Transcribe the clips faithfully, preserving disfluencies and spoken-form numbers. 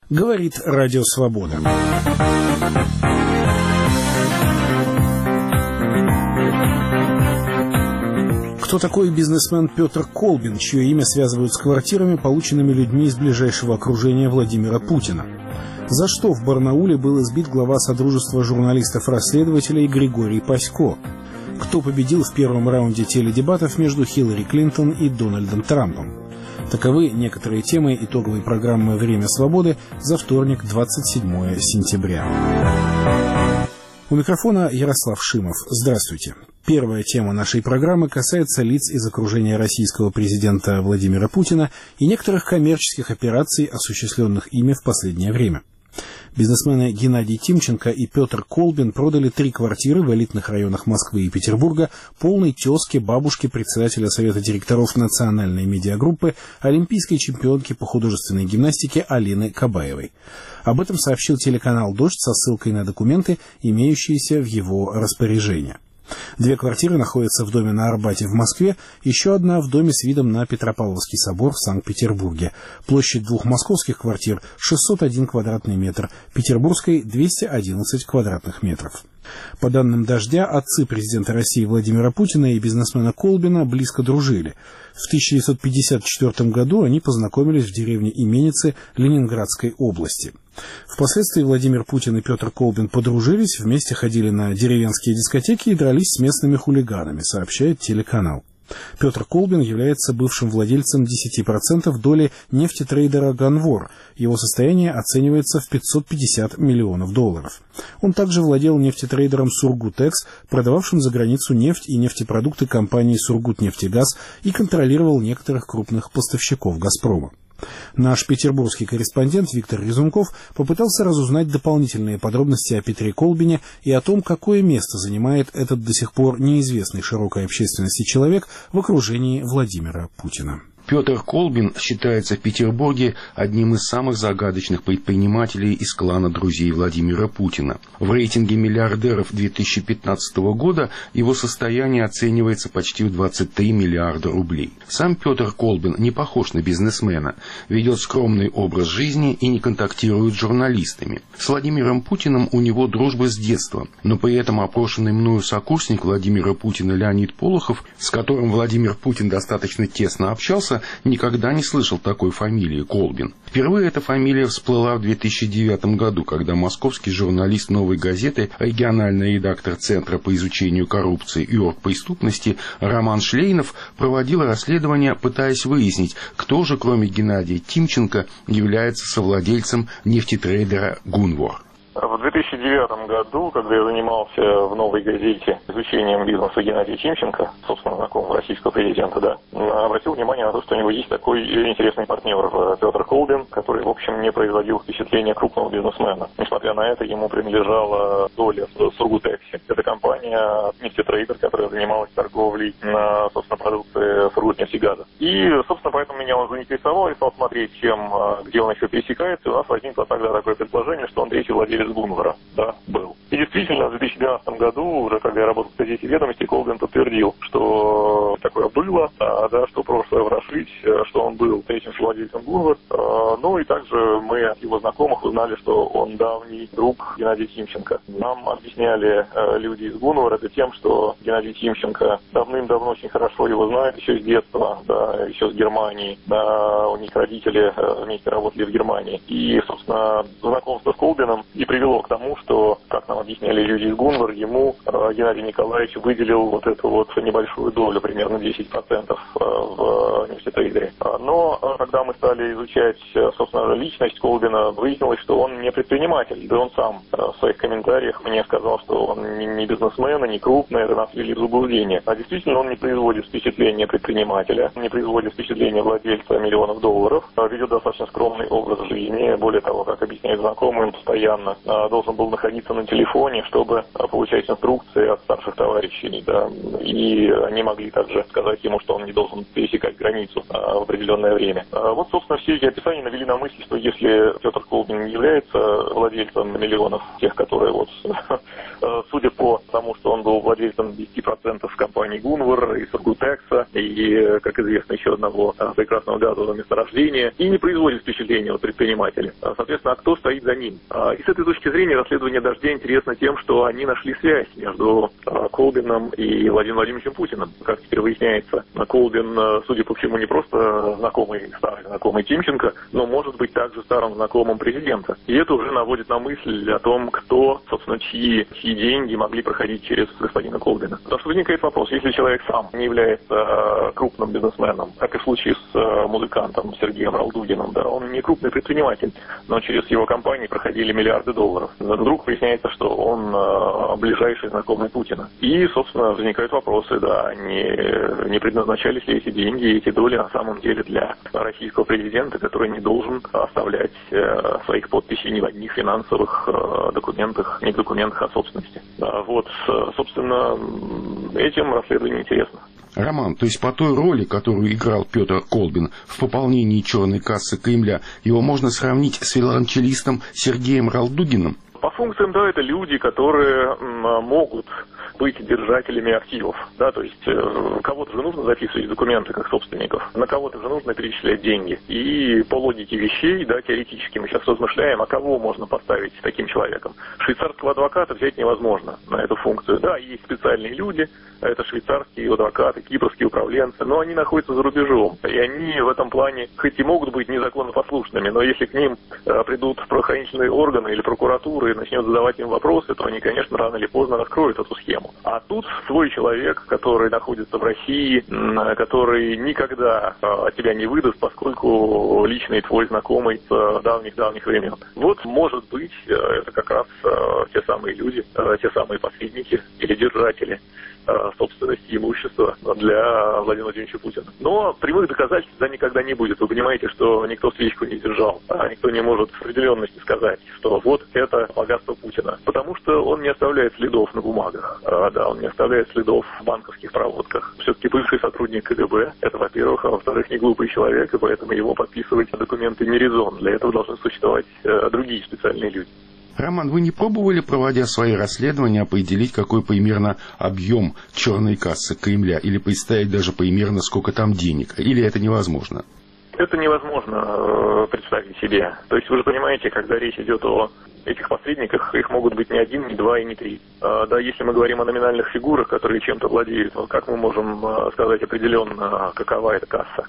Говорит Радио Свобода. Кто такой бизнесмен Петр Колбин, чье имя связывают с квартирами, полученными людьми из ближайшего окружения Владимира Путина? За что в Барнауле был избит глава Содружества журналистов-расследователей Григорий Пасько? Кто победил в первом раунде теледебатов между Хиллари Клинтон и Дональдом Трампом? Таковы некоторые темы итоговой программы «Время свободы» за вторник, двадцать седьмое сентября. У микрофона Ярослав Шимов. Здравствуйте. Первая тема нашей программы касается лиц из окружения российского президента Владимира Путина и некоторых коммерческих операций, осуществленных ими в последнее время. Бизнесмены Геннадий Тимченко и Петр Колбин продали три квартиры в элитных районах Москвы и Петербурга полной тезке бабушки председателя Совета директоров национальной медиагруппы, олимпийской чемпионки по художественной гимнастике Алины Кабаевой. Об этом сообщил телеканал «Дождь» со ссылкой на документы, имеющиеся в его распоряжении. Две квартиры находятся в доме на Арбате в Москве, еще одна в доме с видом на Петропавловский собор в Санкт-Петербурге. Площадь двух московских квартир – шестьсот один квадратный метр, петербургской – двести одиннадцать квадратных метров. По данным «Дождя», отцы президента России Владимира Путина и бизнесмена Колбина близко дружили. В тысяча девятьсот пятьдесят четвёртом году они познакомились в деревне Именицы Ленинградской области. Впоследствии Владимир Путин и Петр Колбин подружились, вместе ходили на деревенские дискотеки и дрались с местными хулиганами, сообщает телеканал. Петр Колбин является бывшим владельцем десяти процентов доли нефтетрейдера «Ганвор». Его состояние оценивается в пятьсот пятьдесят миллионов долларов. Он также владел нефтетрейдером «Сургутекс», продававшим за границу нефть и нефтепродукты компании «Сургутнефтегаз», и контролировал некоторых крупных поставщиков «Газпрома». Наш петербургский корреспондент Виктор Резунков попытался разузнать дополнительные подробности о Петре Колбине и о том, какое место занимает этот до сих пор неизвестный широкой общественности человек в окружении Владимира Путина. Петр Колбин считается в Петербурге одним из самых загадочных предпринимателей из клана друзей Владимира Путина. В рейтинге миллиардеров две тысячи пятнадцатого года его состояние оценивается почти в двадцать три миллиарда рублей. Сам Петр Колбин не похож на бизнесмена, ведет скромный образ жизни и не контактирует с журналистами. С Владимиром Путиным у него дружба с детства, но при этом опрошенный мною сокурсник Владимира Путина Леонид Полохов, с которым Владимир Путин достаточно тесно общался, никогда не слышал такой фамилии Колбин. Впервые эта фамилия всплыла в две тысячи девятом году, когда московский журналист «Новой газеты», региональный редактор Центра по изучению коррупции и оргпреступности Роман Шлейнов проводил расследование, пытаясь выяснить, кто же, кроме Геннадия Тимченко, является совладельцем нефтетрейдера «Ганвор». В две тысячи девятом году, когда я занимался в «Новой газете» изучением бизнеса Геннадия Тимченко, собственно, знакомого российского президента, да, обратил внимание на то, что у него есть такой интересный партнер Петр Колбин, который, в общем, не производил впечатления крупного бизнесмена. Несмотря на это, ему принадлежала доля в Сургутексе. Это компания нефтетрейдер, которая занималась торговлей на, собственно, продукции Сургутнефтегаза. И, собственно, поэтому меня он заинтересовал и стал смотреть, чем, где он еще пересекается. И у нас возникло тогда такое предположение, что он третий владелец «Ганвора», да, был. И действительно, в две тысячи двенадцатом году, уже когда я работал в газете «Ведомости», Колбин подтвердил, что такое было, а, да, что прошлое ворошить, что он был третьим владельцем «Ганвора». А, ну и также мы от его знакомых узнали, что он давний друг Геннадия Тимченко. Нам объясняли а, люди из «Ганвора» это тем, что Геннадий Тимченко давным-давно очень хорошо его знает, еще с детства, да, еще с Германии. Да, у них родители а, вместе работали в Германии. И, собственно, знакомство с Колбином и привело к тому, что, как нам объясняли люди из «Ганвор», ему э, Геннадий Николаевич выделил вот эту вот небольшую долю, примерно десять процентов э, в нефтетрейдере. Но э, когда мы стали изучать, э, собственно, личность Колбина, выяснилось, что он не предприниматель. Да он сам э, в своих комментариях мне сказал, что он не, не бизнесмен, не крупный, это нас ввели в заблуждение. А действительно, он не производит впечатления предпринимателя, не производит впечатления владельца миллионов долларов, ведет достаточно скромный образ жизни. Более того, как объясняют знакомые, он постоянно должен был находиться на телефоне, чтобы получать инструкции от старших товарищей, да, и они могли также сказать ему, что он не должен пересекать границу в определенное время. Вот, собственно, все эти описания навели на мысль, что если Петр Колбин не является владельцем миллионов, тех, которые вот, судя по тому, что он был владельцем десять процентов компании Гунвар и Сургутекса, и, как известно, еще одного прекрасного газового месторождения, и не производит впечатления от предпринимателя. Соответственно, а кто стоит за ним? И с этой точки зрения расследование «Дождя» интересно тем, что они нашли связь между Колбином и Владимиром Владимировичем Путиным. Как теперь выясняется, Колбин, судя по всему, не просто знакомый, старый знакомый Тимченко, но может быть также старым знакомым президента. И это уже наводит на мысль о том, кто, собственно, чьи, чьи деньги могли проходить через господина Колбина. Потому что возникает вопрос, если человек сам не является крупным бизнесменом, как и в случае с музыкантом Сергеем Ралдугиным, да, он не крупный предприниматель, но через его компании проходили миллиарды долларов. Вдруг выясняется, что он ближайший знакомый Путина. И, собственно, возникают вопросы, да, не, не предназначались ли эти деньги, эти доли на самом деле для российского президента, который не должен оставлять э, своих подписей ни в одних финансовых э, документах, не в документах о собственности. Да, вот, собственно, этим расследование интересно. Роман, то есть по той роли, которую играл Петр Колбин в пополнении черной кассы Кремля, его можно сравнить с виолончелистом Сергеем Ралдугиным? По функциям, да, это люди, которые м, могут быть держателями активов, да, то есть э, кого-то же нужно записывать документы как собственников, на кого-то же нужно перечислять деньги. И по логике вещей, да, теоретически мы сейчас размышляем, а кого можно поставить таким человеком. Швейцарского адвоката взять невозможно на эту функцию. Да, есть специальные люди, это швейцарские адвокаты, кипрские управленцы, но они находятся за рубежом. И они в этом плане, хоть и могут быть незаконнопослушными, но если к ним э, придут правоохранительные органы или прокуратура и начнет задавать им вопросы, то они, конечно, рано или поздно раскроют эту схему. А тут свой человек, который находится в России, который никогда а, тебя не выдаст, поскольку личный твой знакомый с давних-давних времен. Вот, может быть, это как раз а, те самые люди, а, те самые посредники или держатели а, собственности, имущества для Владимира Владимировича Путина. Но прямых доказательств да никогда не будет. Вы понимаете, что никто свечку не держал, а никто не может с определенностью сказать, что вот это богатство Путина. Потому что он не оставляет следов на бумагах. А, да, он не оставляет следов в банковских проводках. Все-таки бывший сотрудник КГБ, это, во-первых, а во-вторых, не глупый человек, и поэтому его подписывать документы не резон. Для этого должны существовать э, другие специальные люди. Роман, вы не пробовали, проводя свои расследования, определить, какой примерно объем черной кассы Кремля, или представить даже примерно, сколько там денег? Или это невозможно? Это невозможно э, представить себе. То есть вы же понимаете, когда речь идет о этих посредниках, их могут быть не один, не два и не три. Э, да, если мы говорим о номинальных фигурах, которые чем-то владеют, вот как мы можем э, сказать определенно, какова эта касса?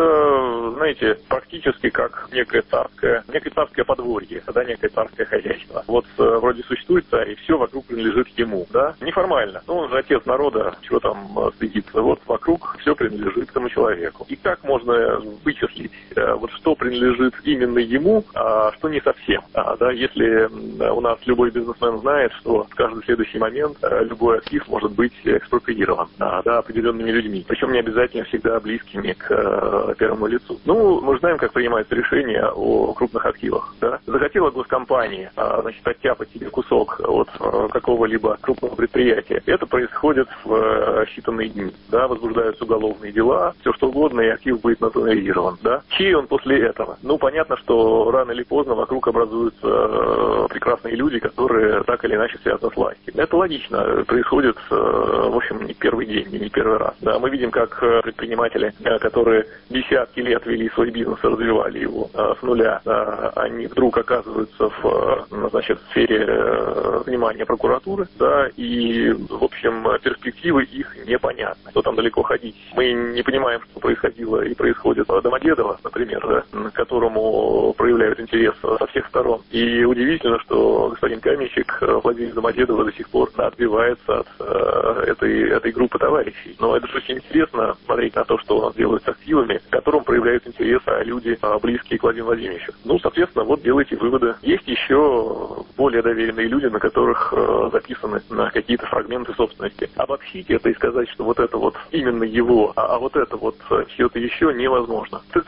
Это, знаете, практически как некое царское, некое царское подворье, да, некое царское хозяйство. Вот э, вроде существует царь, и все вокруг принадлежит ему, да? Неформально. Ну, он же отец народа, чего там э, стыдиться. Вот вокруг все принадлежит этому человеку. И как можно вычислить, вот что принадлежит именно ему, а что не совсем. А, да, если у нас любой бизнесмен знает, что в каждый следующий момент любой актив может быть экспроприирован, а, да, определенными людьми, причем не обязательно всегда близкими к а, первому лицу. Ну, мы знаем, как принимаются решения о крупных активах. Да? Захотела госкомпания, а, значит, оттяпать себе кусок от а, какого-либо крупного предприятия. Это происходит в а, считанные дни. Да? Возбуждаются уголовные дела, все что угодно, и актив будет национализирован. Да? Чей он после этого? Ну, понятно, что рано или поздно вокруг образуются э, прекрасные люди, которые так или иначе связаны с властью. Это логично. Происходит, э, в общем, не первый день, не первый раз. Да, мы видим, как предприниматели, э, которые десятки лет вели свой бизнес и развивали его э, с нуля, э, они вдруг оказываются в, э, значит, в сфере э, внимания прокуратуры, да, и, в общем, перспективы их непонятны. Что там далеко ходить? Мы не понимаем, что происходило и происходит в Домодедово, например, да, к которому проявляют интерес со всех сторон. И удивительно, что господин Каменщик, владелец Домодедова, до сих пор отбивается от э, этой, этой группы товарищей. Но это же очень интересно смотреть на то, что он делает с активами, к которым проявляют интерес а люди, а, близкие к Владимиру Владимировичу. Ну, соответственно, вот делайте выводы. Есть еще более доверенные люди, на которых э, записаны на какие-то фрагменты собственности. Обобщить это и сказать, что вот это вот именно его, а, а вот это вот чье-то еще невозможно. С этой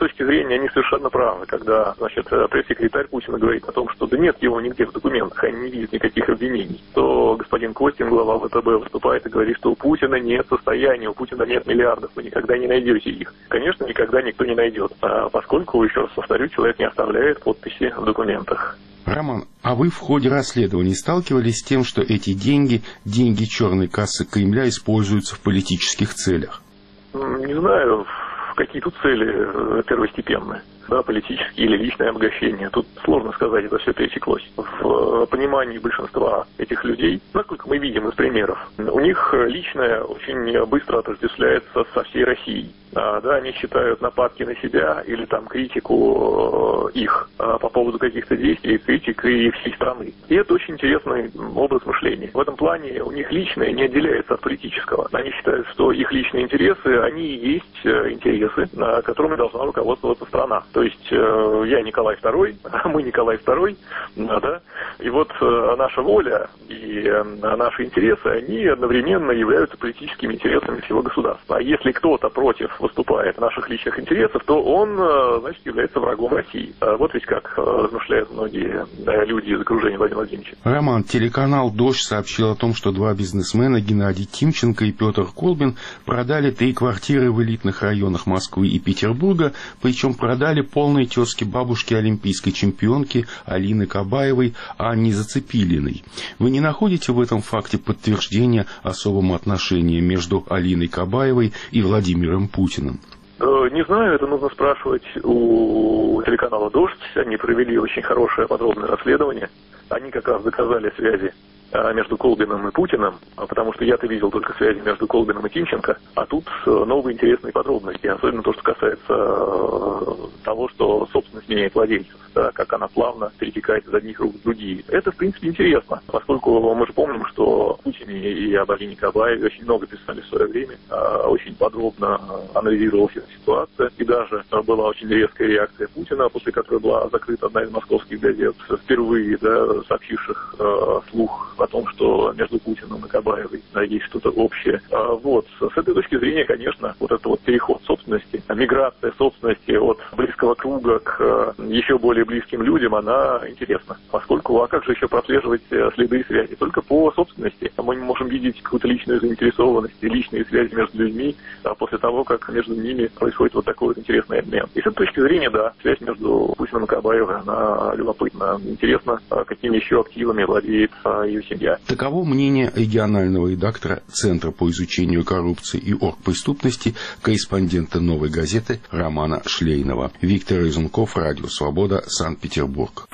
точки зрения они совершенно правы, когда, значит, пресс-секретарь Путина говорит о том, что да нет его нигде в документах, они не видят никаких обвинений, то господин Костин, глава ВТБ, выступает и говорит, что у Путина нет состояния, у Путина нет миллиардов, вы никогда не найдете их. Конечно, никогда никто не найдет, поскольку, еще раз повторю, человек не оставляет подписи в документах. Роман, а вы в ходе расследований сталкивались с тем, что эти деньги, деньги черной кассы Кремля, используются в политических целях? Не знаю, какие тут цели первостепенные, да, политические или личное обогащение. Тут сложно сказать, это все пересеклось. В понимании большинства этих людей, насколько мы видим из примеров, у них личное очень быстро отождествляется со всей Россией. А, да, они считают нападки на себя или там критику их а, по поводу каких-то действий критикой всей страны. И это очень интересный образ мышления. В этом плане у них личное не отделяется от политического. Они считают, что их личные интересы, они и есть интересы, которыми должна руководствоваться страна. То есть я Николай второй, мы Николай второй, да, и вот наша воля и наши интересы, они одновременно являются политическими интересами всего государства. А если кто-то против выступает наших личных интересов, то он, значит, является врагом России. Вот ведь как размышляют многие люди из окружения Владимира Владимировича. Роман, телеканал «Дождь» сообщил о том, что два бизнесмена, Геннадий Тимченко и Петр Колбин, продали три квартиры в элитных районах Москвы и Петербурга, причем продали полные тезки бабушки олимпийской чемпионки Алины Кабаевой, Анне Зацепилиной. Вы не находите в этом факте подтверждения особому отношению между Алиной Кабаевой и Владимиром Путиным? Не знаю, это нужно спрашивать у телеканала «Дождь». Они провели очень хорошее подробное расследование. Они как раз доказали связи между Колбиным и Путиным, потому что я-то видел только связи между Колбиным и Тимченко, а тут новые интересные подробности, особенно то, что касается того, что собственность меняет владельцев, да, как она плавно перетекает из одних рук в другие. Это, в принципе, интересно, поскольку мы же помним, что Путин и об Алине Кабаеве очень много писали в свое время, очень подробно анализировалась эта ситуация, и даже была очень резкая реакция Путина, после которой была закрыта одна из московских газет, впервые, да, сообщивших э, слух о том, что между Путиным и Кабаевой, да, есть что-то общее. А, вот, с этой точки зрения, конечно, вот этот вот переход собственности, миграция собственности от близкого круга к э, еще более близким людям, она интересна. Поскольку, а как же еще прослеживать э, следы и связи? Только по собственности. Мы не можем видеть какую-то личную заинтересованность и личные связи между людьми а, после того, как между ними происходит вот такой вот интересный обмен. И с этой точки зрения, да, связь между Путиным и Кабаевой, она любопытна. Интересно, какими еще активами владеет ее семья. Таково мнение регионального редактора Центра по изучению коррупции и оргпреступности, корреспондента «Новой газеты» Романа Шлейнова. Виктор Изунков, Радио Свобода, Санкт-Петербург.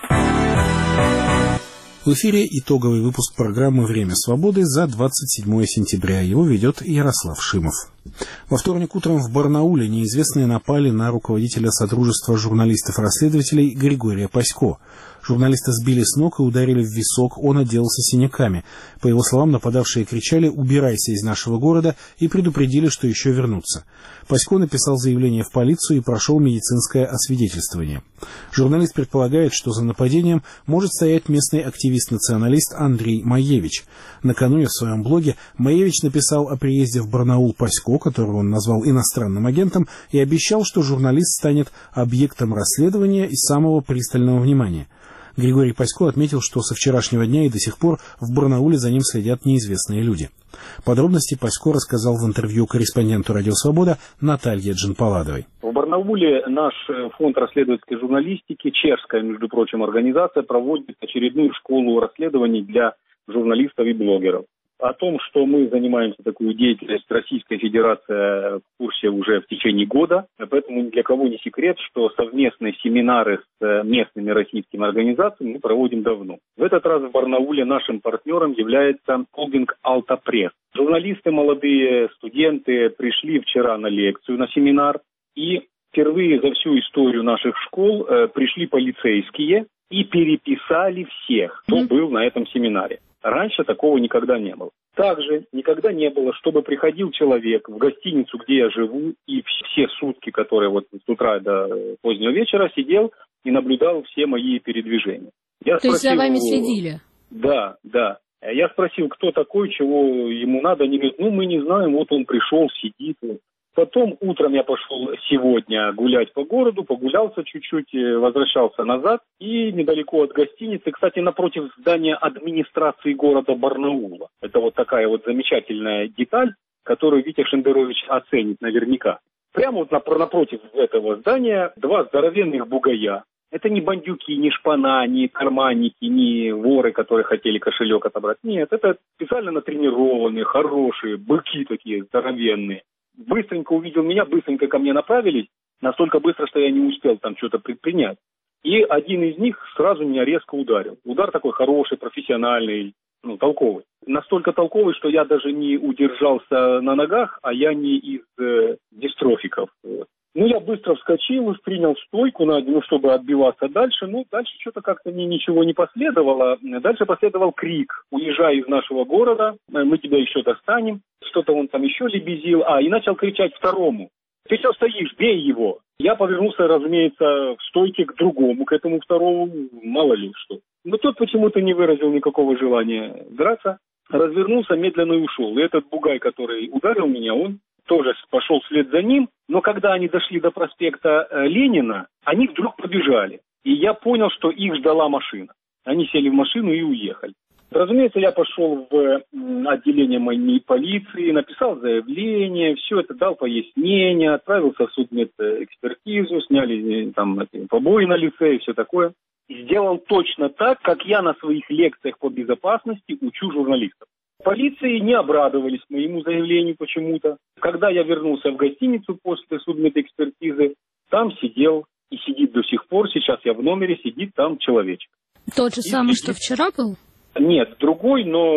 В эфире итоговый выпуск программы «Время свободы» за двадцать седьмое сентября. Его ведет Ярослав Шимов. Во вторник утром в Барнауле неизвестные напали на руководителя Содружества журналистов-расследователей Григория Пасько. Журналиста сбили с ног и ударили в висок, он отделался синяками. По его словам, нападавшие кричали «убирайся из нашего города» и предупредили, что еще вернутся. Пасько написал заявление в полицию и прошел медицинское освидетельствование. Журналист предполагает, что за нападением может стоять местный активист-националист Андрей Маевич. Накануне в своем блоге Маевич написал о приезде в Барнаул Пасько, которого он назвал иностранным агентом, и обещал, что журналист станет объектом расследования и самого пристального внимания. Григорий Пасько отметил, что со вчерашнего дня и до сих пор в Барнауле за ним следят неизвестные люди. Подробности Пасько рассказал в интервью корреспонденту «Радио Свобода» Наталье Джанпаладовой. В Барнауле наш фонд расследовательской журналистики, чешская, между прочим, организация, проводит очередную школу расследований для журналистов и блогеров. О том, что мы занимаемся такой деятельностью, Российская Федерация в курсе уже в течение года, поэтому ни для кого не секрет, что совместные семинары с местными российскими организациями мы проводим давно. В этот раз в Барнауле нашим партнером является холдинг «Алта Пресс». Журналисты, молодые студенты пришли вчера на лекцию, на семинар, и впервые за всю историю наших школ э, пришли полицейские и переписали всех, кто был на этом семинаре. Раньше такого никогда не было. Также никогда не было, чтобы приходил человек в гостиницу, где я живу, и все сутки, которые вот с утра до позднего вечера сидел и наблюдал все мои передвижения. Я То спросил, есть за вами следили? Да, да. Я спросил, кто такой, чего ему надо. Они говорят, ну мы не знаем, вот он пришел, сидит. Потом утром я пошел сегодня гулять по городу, погулялся чуть-чуть, возвращался назад. И недалеко от гостиницы, кстати, напротив здания администрации города Барнаула. Это вот такая вот замечательная деталь, которую Витя Шендерович оценит наверняка. Прямо вот напротив этого здания два здоровенных бугая. Это не бандюки, не шпана, не карманники, не воры, которые хотели кошелек отобрать. Нет, это специально натренированные, хорошие, быки такие здоровенные. Быстренько увидел меня, быстренько ко мне направились, настолько быстро, что я не успел там что-то предпринять. И один из них сразу меня резко ударил. Удар такой хороший, профессиональный, ну, толковый. Настолько толковый, что я даже не удержался на ногах, а я не из э, дистрофиков. Вот. Ну, я быстро вскочил, принял стойку, ну, чтобы отбиваться дальше. Ну, дальше что-то как-то ни, ничего не последовало. Дальше последовал крик: «Уезжай из нашего города, мы тебя еще достанем». Что-то он там еще лебезил. А, и начал кричать второму: «Ты что стоишь? Бей его!» Я повернулся, разумеется, в стойке к другому, к этому второму, мало ли что. Но тот почему-то не выразил никакого желания драться. Развернулся, медленно и ушел. И этот бугай, который ударил меня, он тоже пошел вслед за ним. Но когда они дошли до проспекта Ленина, они вдруг побежали. И я понял, что их ждала машина. Они сели в машину и уехали. Разумеется, я пошел в отделение моей полиции, написал заявление, все это дал пояснения, отправился в судмедэкспертизу, сняли там побои на лице и все такое. И сделал точно так, как я на своих лекциях по безопасности учу журналистов. Полиции не обрадовались моему заявлению почему-то. Когда я вернулся в гостиницу после судмедэкспертизы, там сидел и сидит до сих пор, сейчас я в номере, сидит там человечек. Тот же самый, что вчера был? Нет, другой, но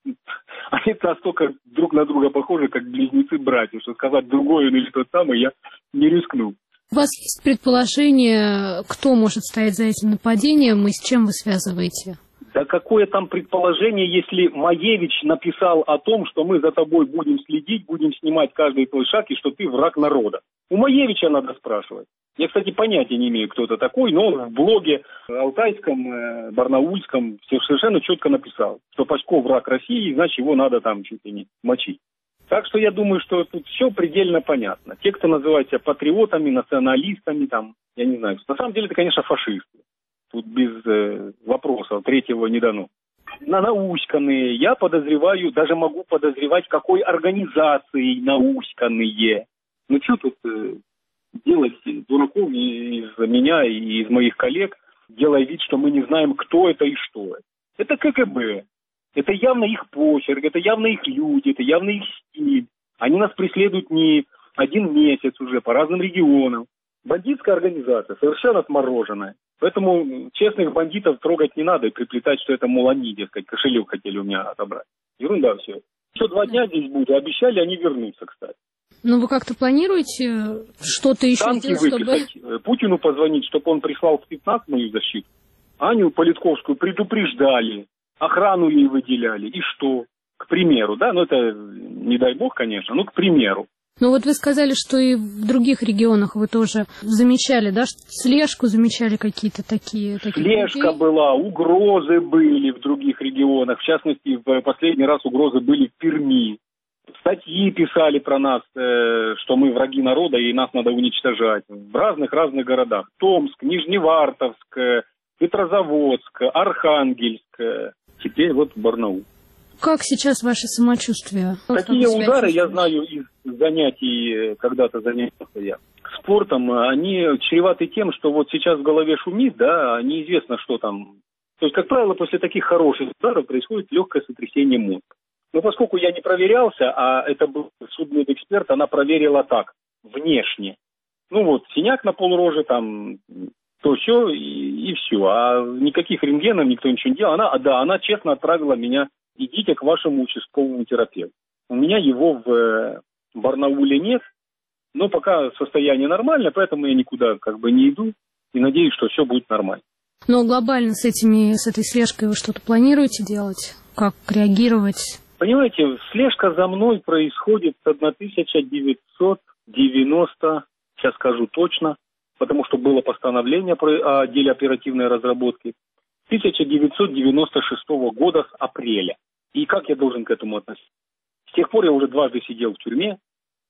они настолько друг на друга похожи, как близнецы-братья, что сказать другой или тот самый я не рискнул. У вас есть предположение, кто может стоять за этим нападением и с чем вы связываете? Да какое там предположение, если Маевич написал о том, что мы за тобой будем следить, будем снимать каждый твой шаг, и что ты враг народа. У Маевича надо спрашивать. Я, кстати, понятия не имею, кто это такой, но он в блоге алтайском, барнаульском все совершенно четко написал, что Пасько враг России, значит, его надо там чуть ли не мочить. Так что я думаю, что тут все предельно понятно. Те, кто называют себя патриотами, националистами, там, я не знаю, на самом деле это, конечно, фашисты. Тут без э, вопросов, третьего не дано. На науськанные, я подозреваю, даже могу подозревать, какой организацией науськанные. Ну что тут э, делать дураком из меня и из моих коллег, делая вид, что мы не знаем, кто это и что это. Это ка ка бэ. Это явно их почерк, это явно их люди, это явно их стиль. Они нас преследуют не один месяц уже по разным регионам. Бандитская организация, совершенно отмороженная. Поэтому честных бандитов трогать не надо и приплетать, что это, мол, они, дескать, кошелек хотели у меня отобрать. Ерунда все. Еще два дня здесь буду. Обещали они вернуться, кстати. Ну, вы как-то планируете что-то еще Танки сделать, выписать, чтобы... Путину позвонить, чтобы он прислал в спецназ мою защиту. Аню Политковскую предупреждали, охрану ей выделяли. И что? К примеру, да? Ну, это не дай бог, конечно, но к примеру. Ну вот вы сказали, что и в других регионах вы тоже замечали, да, слежку замечали какие-то такие... такие Слежка людей? была, угрозы были в других регионах. В частности, в последний раз угрозы были в Перми. Статьи писали про нас, э, что мы враги народа и нас надо уничтожать. В разных-разных городах. Томск, Нижневартовск, Петрозаводск, Архангельск. Теперь вот Барнаул. Как сейчас ваше самочувствие? Такие удары, я знаю из занятий, когда-то занятия я спортом, они чреваты тем, что вот сейчас в голове шумит, да, неизвестно, что там. То есть, как правило, после таких хороших ударов происходит легкое сотрясение мозга. Но поскольку я не проверялся, а это был судмедэксперт, она проверила так, внешне. Ну вот, синяк на полрожи, там, то все, и, и все. А никаких рентгенов никто ничего не делал. Она, да, она честно отправила меня: идите к вашему участковому терапевту. У меня его в Барнауле нет, но пока состояние нормальное, поэтому я никуда как бы не иду и надеюсь, что все будет нормально. Но глобально с этими, с этой слежкой вы что-то планируете делать? Как реагировать? Понимаете, слежка за мной происходит с тысяча девятьсот девяносто, сейчас скажу точно, потому что было постановление о отделе оперативной разработки, тысяча девятьсот девяносто шестого года с апреля. И как я должен к этому относиться? С тех пор я уже дважды сидел в тюрьме,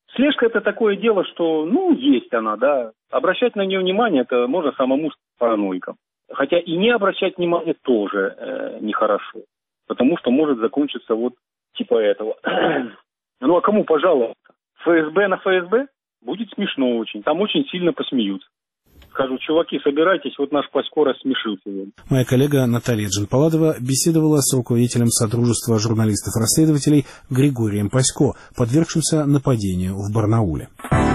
Слежка — это такое дело, что, ну, есть она, да. Обращать на нее внимание — это можно самому параноиком. Хотя и не обращать внимания тоже э, нехорошо. Потому что может закончиться вот типа этого. Ну, а кому пожаловаться? ФСБ на ФСБ? Будет смешно очень. Там очень сильно посмеются. Скажут: чуваки, собирайтесь, вот наш Пасько рассмешил сегодня. Моя коллега Наталья Джанпаладова беседовала с руководителем Содружества журналистов-расследователей Григорием Пасько, подвергшимся нападению в Барнауле.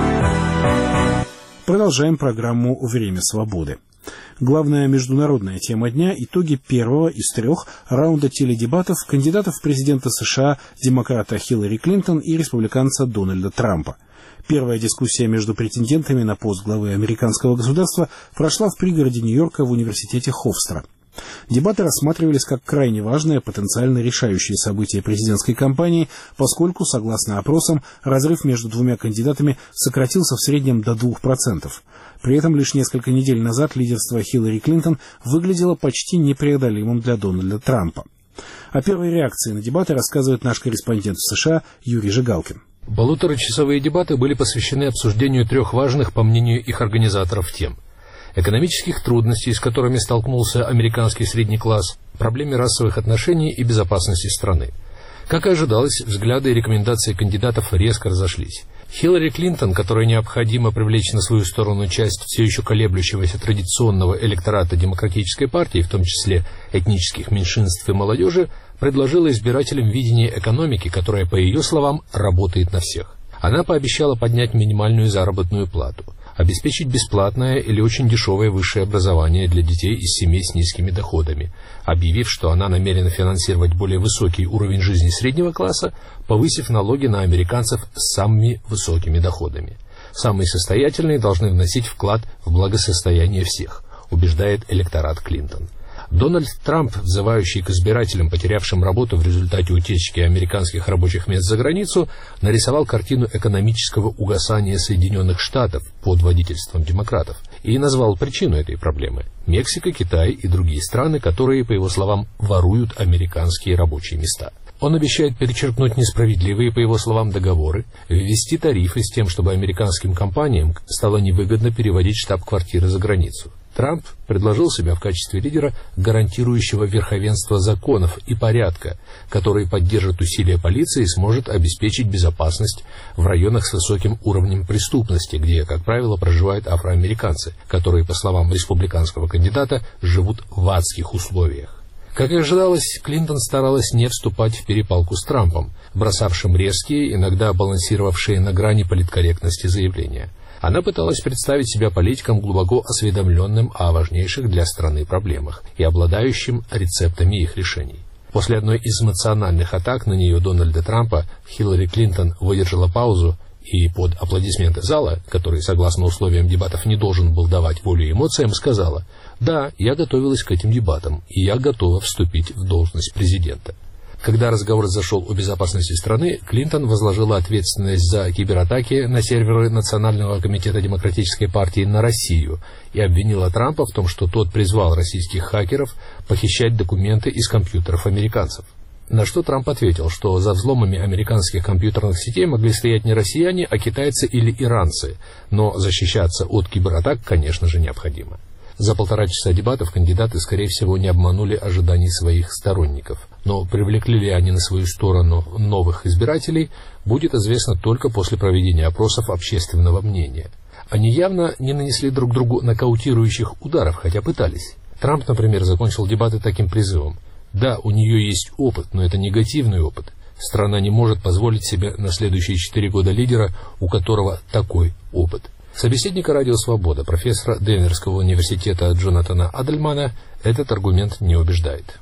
Продолжаем программу «Время свободы». Главная международная тема дня – итоги первого из трех раунда теледебатов кандидатов в президенты США демократа Хиллари Клинтон и республиканца Дональда Трампа. Первая дискуссия между претендентами на пост главы американского государства прошла в пригороде Нью-Йорка в университете Хофстра. Дебаты рассматривались как крайне важное, потенциально решающее событие президентской кампании, поскольку, согласно опросам, разрыв между двумя кандидатами сократился в среднем до двух процентов. При этом лишь несколько недель назад лидерство Хиллари Клинтон выглядело почти непреодолимым для Дональда Трампа. О первой реакции на дебаты рассказывает наш корреспондент в США Юрий Жигалкин. Полуторачасовые дебаты были посвящены обсуждению трех важных, по мнению их организаторов, тем: экономических трудностей, с которыми столкнулся американский средний класс, проблеме расовых отношений и безопасности страны. Как и ожидалось, взгляды и рекомендации кандидатов резко разошлись. Хиллари Клинтон, которой необходимо привлечь на свою сторону часть все еще колеблющегося традиционного электората демократической партии, в том числе этнических меньшинств и молодежи, предложила избирателям видение экономики, которая, по ее словам, работает на всех. Она пообещала поднять минимальную заработную плату, обеспечить бесплатное или очень дешевое высшее образование для детей из семей с низкими доходами, объявив, что она намерена финансировать более высокий уровень жизни среднего класса, повысив налоги на американцев с самыми высокими доходами. Самые состоятельные должны вносить вклад в благосостояние всех, убеждает электорат Клинтон. Дональд Трамп, взывающий к избирателям, потерявшим работу в результате утечки американских рабочих мест за границу, нарисовал картину экономического угасания Соединенных Штатов под водительством демократов и назвал причину этой проблемы – Мексика, Китай и другие страны, которые, по его словам, воруют американские рабочие места. Он обещает перечеркнуть несправедливые, по его словам, договоры, ввести тарифы с тем, чтобы американским компаниям стало невыгодно переводить штаб-квартиры за границу. Трамп предложил себя в качестве лидера, гарантирующего верховенство законов и порядка, который поддержит усилия полиции и сможет обеспечить безопасность в районах с высоким уровнем преступности, где, как правило, проживают афроамериканцы, которые, по словам республиканского кандидата, живут в адских условиях. Как и ожидалось, Клинтон старалась не вступать в перепалку с Трампом, бросавшим резкие, иногда балансировавшие на грани политкорректности заявления. Она пыталась представить себя политиком, глубоко осведомленным о важнейших для страны проблемах и обладающим рецептами их решений. После одной из эмоциональных атак на нее Дональда Трампа Хиллари Клинтон выдержала паузу и под аплодисменты зала, который, согласно условиям дебатов, не должен был давать волю эмоциям, сказала: «Да, я готовилась к этим дебатам, и я готова вступить в должность президента». Когда разговор зашел о безопасности страны, Клинтон возложила ответственность за кибератаки на серверы Национального комитета Демократической партии на Россию и обвинила Трампа в том, что тот призвал российских хакеров похищать документы из компьютеров американцев. На что Трамп ответил, что за взломами американских компьютерных сетей могли стоять не россияне, а китайцы или иранцы, но защищаться от кибератак, конечно же, необходимо. За полтора часа дебатов кандидаты, скорее всего, не обманули ожиданий своих сторонников. Но привлекли ли они на свою сторону новых избирателей, будет известно только после проведения опросов общественного мнения. Они явно не нанесли друг другу нокаутирующих ударов, хотя пытались. Трамп, например, закончил дебаты таким призывом: «Да, у нее есть опыт, но это негативный опыт. Страна не может позволить себе на следующие четыре года лидера, у которого такой опыт». Собеседника «Радио Свобода», профессора Денверского университета Джонатана Адельмана, этот аргумент не убеждает.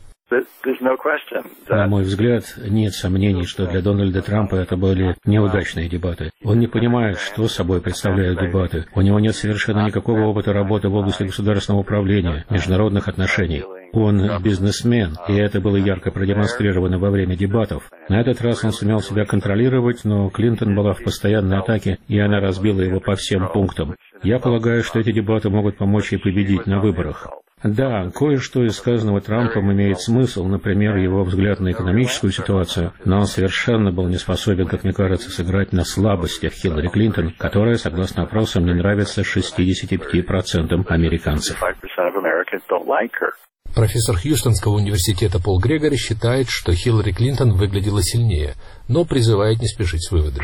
На мой взгляд, нет сомнений, что для Дональда Трампа это были неудачные дебаты. Он не понимает, что собой представляют дебаты. У него нет совершенно никакого опыта работы в области государственного управления, международных отношений. Он бизнесмен, и это было ярко продемонстрировано во время дебатов. На этот раз он сумел себя контролировать, но Клинтон была в постоянной атаке, и она разбила его по всем пунктам. Я полагаю, что эти дебаты могут помочь ей победить на выборах. Да, кое-что из сказанного Трампом имеет смысл, например, его взгляд на экономическую ситуацию, но он совершенно был не способен, как мне кажется, сыграть на слабостях Хиллари Клинтон, которая, согласно опросам, не нравится шестидесяти пяти процентам американцев. Профессор Хьюстонского университета Пол Грегори считает, что Хиллари Клинтон выглядела сильнее, но призывает не спешить с выводами.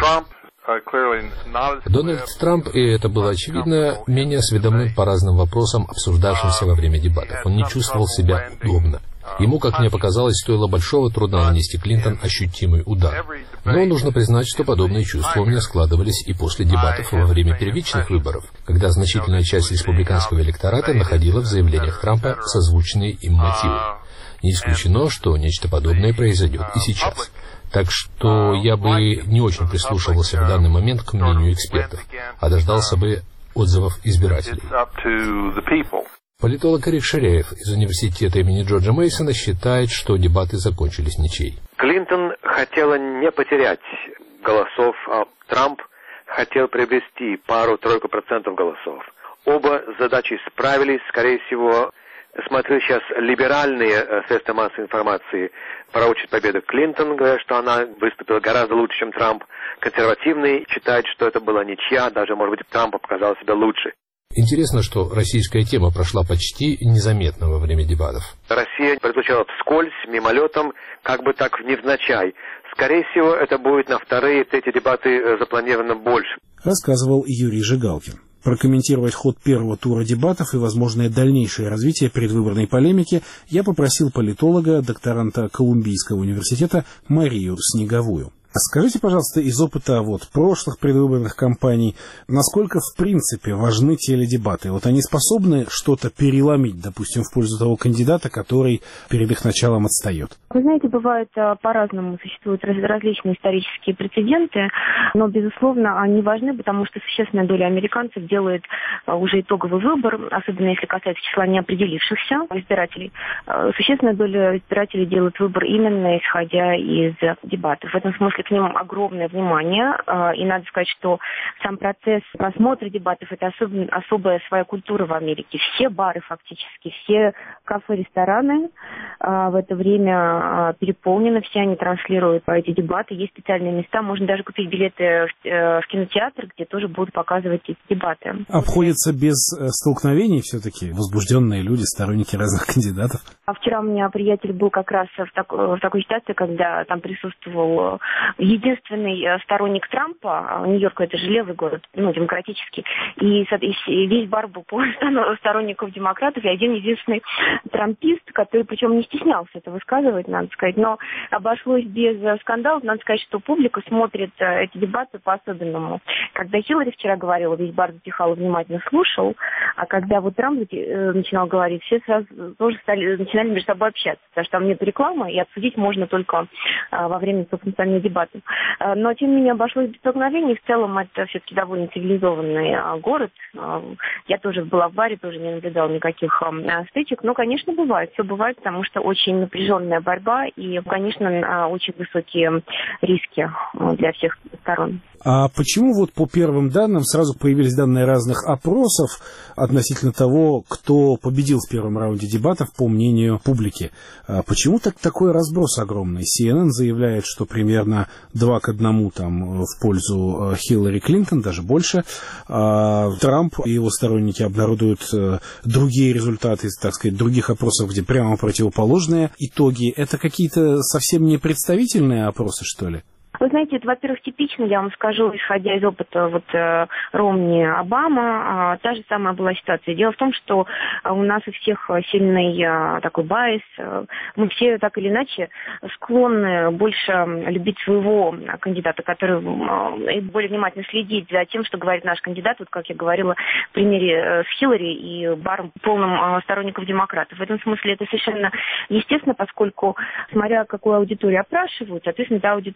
Дональд Трамп, и это было очевидно, менее осведомлен по разным вопросам, обсуждавшимся во время дебатов. Он не чувствовал себя удобно. Ему, как мне показалось, стоило большого труда нанести Клинтон ощутимый удар. Но нужно признать, что подобные чувства у меня складывались и после дебатов во время первичных выборов, когда значительная часть республиканского электората находила в заявлениях Трампа созвучные им мотивы. Не исключено, что нечто подобное произойдет и сейчас. Так что я бы не очень прислушивался в данный момент к мнению экспертов, а дождался бы отзывов избирателей. Политолог Эрик Ширяев из университета имени Джорджа Мейсона считает, что дебаты закончились ничьей. Клинтон хотела не потерять голосов, а Трамп хотел приобрести пару-тройку процентов голосов. Оба задачи справились, скорее всего. Смотрю сейчас либеральные средства массовой информации пророчат победу Клинтон, говорят, что она выступила гораздо лучше, чем Трамп. Консервативные считают, что это была ничья, даже, может быть, Трамп показал себя лучше. Интересно, что российская тема прошла почти незаметно во время дебатов. Россия прозвучала вскользь, мимолетом, как бы так невзначай. Скорее всего, это будет на вторые, третьи дебаты запланировано больше. Рассказывал Юрий Жигалкин. Прокомментировать ход первого тура дебатов и возможное дальнейшее развитие предвыборной полемики я попросил политолога, докторанта Колумбийского университета Марию Снеговую. Скажите, пожалуйста, из опыта вот, прошлых предвыборных кампаний, насколько в принципе важны теледебаты? Вот они способны что-то переломить, допустим, в пользу того кандидата, который перед их началом отстает? Вы знаете, бывает по-разному, существуют различные исторические прецеденты, но, безусловно, они важны, потому что существенная доля американцев делает уже итоговый выбор, особенно если касается числа неопределившихся избирателей. Существенная доля избирателей делает выбор именно исходя из дебатов. В этом смысле к ним огромное внимание, и надо сказать, что сам процесс просмотра дебатов – это особенно, особая своя культура в Америке. Все бары фактически, все кафе, рестораны в это время переполнены, все они транслируют эти дебаты, есть специальные места, можно даже купить билеты в кинотеатр, где тоже будут показывать эти дебаты. Обходится без столкновений все-таки возбужденные люди, сторонники разных кандидатов? А вчера у меня приятель был как раз в, так, в такой ситуации, когда там присутствовал единственный сторонник Трампа. Нью-Йорк — это же левый город, ну, демократический, и, и весь бар был полон сторонников демократов, и один единственный трампист, который, причем, не стеснялся это высказывать, надо сказать, но обошлось без скандалов. Надо сказать, что публика смотрит эти дебаты по-особенному. Когда Хиллари вчера говорила, весь бар затихал и внимательно слушал, а когда вот Трамп начинал говорить, все сразу тоже стали, начинали между собой общаться, потому что там нет рекламы, и обсудить можно только во время, собственно, самих дебатов. Но, тем не менее, обошлось без столкновений. В целом, это все-таки довольно цивилизованный город. Я тоже была в баре, тоже не наблюдала никаких стычек. Но, конечно, бывает. Все бывает, потому что очень напряженная борьба и, конечно, очень высокие риски для всех сторон. А почему вот по первым данным сразу появились данные разных опросов относительно того, кто победил в первом раунде дебатов, по мнению публики? А почему так такой разброс огромный? си эн эн заявляет, что примерно два к одному там в пользу Хиллари Клинтон, даже больше. А Трамп и его сторонники обнародуют другие результаты, так сказать, других опросов, где прямо противоположные итоги. Это какие-то совсем не представительные опросы, что ли? Вы знаете, это, во-первых, типично, я вам скажу, исходя из опыта вот э, Ромни, Обама, э, та же самая была ситуация. Дело в том, что э, у нас у всех сильный э, такой байс, э, мы все так или иначе склонны больше любить своего кандидата, который э, более внимательно следить за тем, что говорит наш кандидат, вот как я говорила в примере э, с Хиллари и баром полным э, сторонников демократов. В этом смысле это совершенно естественно, поскольку, смотря какую аудиторию опрашивают, соответственно, та аудитория и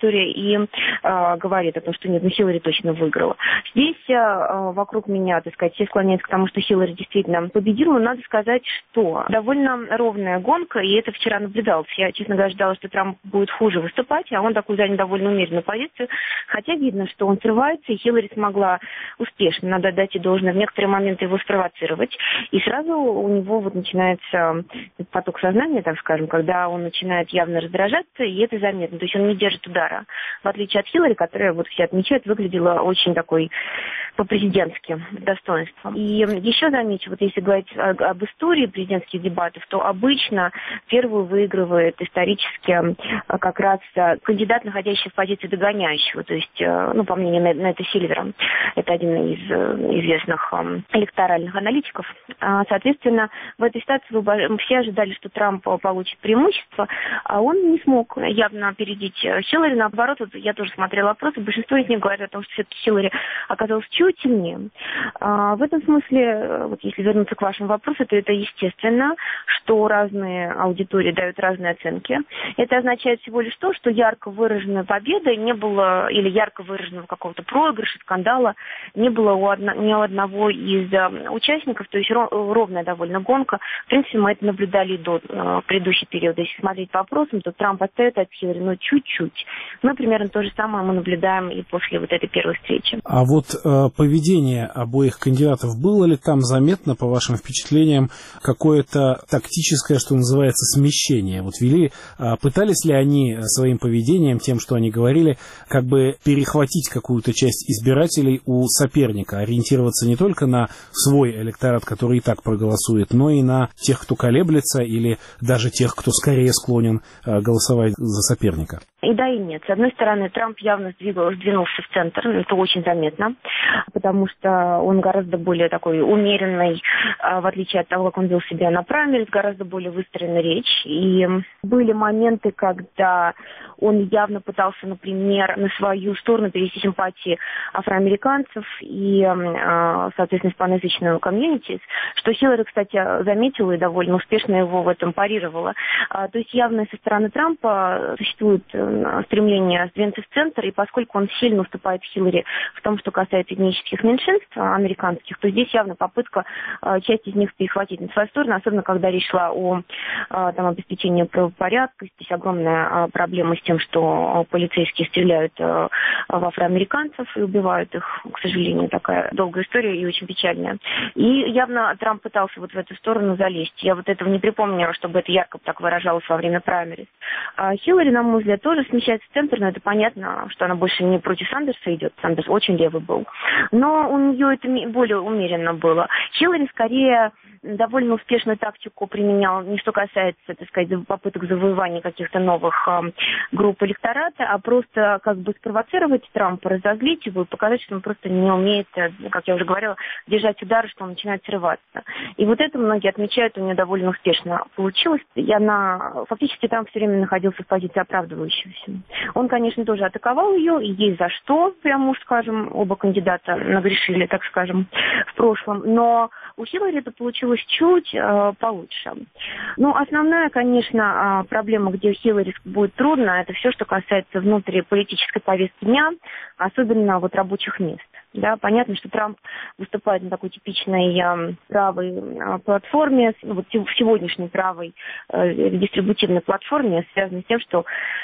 и э, говорит о том, что нет, ну Хиллари точно выиграла. Здесь э, вокруг меня, так сказать, все склоняются к тому, что Хиллари действительно победила, но надо сказать, что довольно ровная гонка, и это вчера наблюдалось. Я, честно говоря, ждала, что Трамп будет хуже выступать, а он такую занял довольно умеренную позицию, хотя видно, что он срывается, и Хиллари смогла успешно, надо дать ей должное, в некоторые моменты его спровоцировать, и сразу у него вот начинается поток сознания, так скажем, когда он начинает явно раздражаться, и это заметно, то есть он не держит удара, в отличие от Хиллари, которая, вот все отмечают, выглядела очень такой по-президентски достоинством. И еще замечу, вот если говорить об истории президентских дебатов, то обычно первую выигрывает исторически как раз кандидат, находящий в позиции догоняющего, то есть, ну, по мнению Нета Сильвера, это один из известных электоральных аналитиков. Соответственно, в этой ситуации все ожидали, что Трамп получит преимущество, а он не смог явно опередить Хиллари. Наоборот, вот я тоже смотрела опросы, большинство из них говорят о том, что все-таки Хиллари оказалась чуть сильнее. А в этом смысле, вот если вернуться к вашему вопросу, то это естественно, что разные аудитории дают разные оценки. Это означает всего лишь то, что ярко выраженной победы не было, или ярко выраженного какого-то проигрыша, скандала не было у одно, ни у одного из э, участников, то есть ровная довольно гонка. В принципе, мы это наблюдали до э, предыдущего периода. Если смотреть по опросам, то Трамп отстает от Хиллари, но чуть-чуть. Мы примерно то же самое мы наблюдаем и после вот этой первой встречи. А вот э, поведение обоих кандидатов, было ли там заметно, по вашим впечатлениям, какое-то тактическое, что называется, смещение? Вот вели, э, пытались ли они своим поведением, тем, что они говорили, как бы перехватить какую-то часть избирателей у соперника, ориентироваться не только на свой электорат, который и так проголосует, но и на тех, кто колеблется, или даже тех, кто скорее склонен э, голосовать за соперника? И да, и нет. С одной стороны, Трамп явно сдвигал, сдвинулся в центр, это очень заметно, потому что он гораздо более такой умеренный, в отличие от того, как он вел себя на праймерис, гораздо более выстроенная речь. И были моменты, когда он явно пытался, например, на свою сторону перевести симпатии афроамериканцев и, соответственно, испаноязычного комьюнити, что Хиллари, кстати, заметила и довольно успешно его в этом парировала. То есть явно со стороны Трампа существует стремление сдвинуться в центр, и поскольку он сильно уступает Хиллари в том, что касается этнических меньшинств американских, то здесь явно попытка часть из них перехватить на свою сторону, особенно когда речь шла о там, обеспечении правопорядка. Здесь огромная проблема с тем, что полицейские стреляют в афроамериканцев и убивают их. К сожалению, такая долгая история и очень печальная. И явно Трамп пытался вот в эту сторону залезть. Я вот этого не припомню, чтобы это ярко так выражалось во время праймерис. А Хиллари, на мой взгляд, тоже смещается в центр, но это понятно, что она больше не против Сандерса идет. Сандерс очень левый был. Но у нее это более умеренно было. Хиллари скорее довольно успешную тактику применял, не что касается, так сказать, попыток завоевания каких-то новых э, групп электората, а просто как бы спровоцировать Трампа, разозлить его и показать, что он просто не умеет, как я уже говорила, держать удары, что он начинает срываться. И вот это многие отмечают, у нее довольно успешно получилось. И она, фактически Трамп все время находился в позиции оправдывающегося. Он, конечно, тоже атаковал ее, и есть за что, прямо уж скажем, оба кандидата нагрешили, так скажем, в прошлом. Но у Хиллари это получилось чуть э, получше. Ну, основная, конечно, проблема, где у Хиллари будет трудно, это все, что касается внутриполитической повестки дня, особенно вот рабочих мест. Да, понятно, что Трамп выступает на такой типичной э, правой э, платформе, вот в сегодняшней правой э, дистрибутивной платформе, связанной с тем, что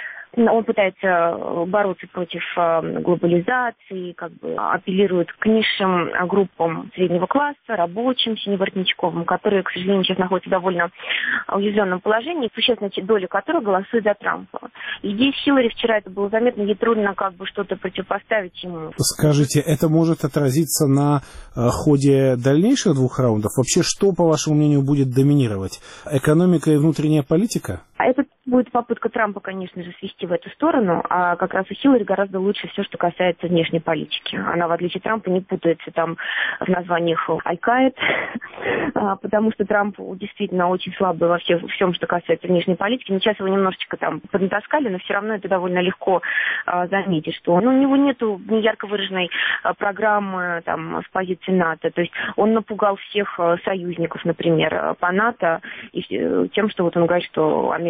он пытается бороться против глобализации, как бы апеллирует к низшим группам среднего класса, рабочим, синеворотничковым, которые, к сожалению, сейчас находятся в довольно уязвленном положении, существенная доля которых голосует за Трампа. И здесь Хиллари вчера это было заметно, ей трудно как бы что-то противопоставить ему. Скажите, это может отразиться на ходе дальнейших двух раундов? Вообще, что, по вашему мнению, будет доминировать? Экономика и внутренняя политика? А это будет попытка Трампа, конечно же, свести в эту сторону, а как раз у Хиллари гораздо лучше все, что касается внешней политики. Она, в отличие от Трампа, не путается там в названиях Аль-Каид, потому что Трамп действительно очень слабый во всем, что касается внешней политики. Но сейчас его немножечко там поднатаскали, но все равно это довольно легко заметить, что ну, у него нету ни ярко выраженной программы там, с позиции НАТО. То есть он напугал всех союзников, например, по НАТО, и тем, что вот он говорит, что Америка должна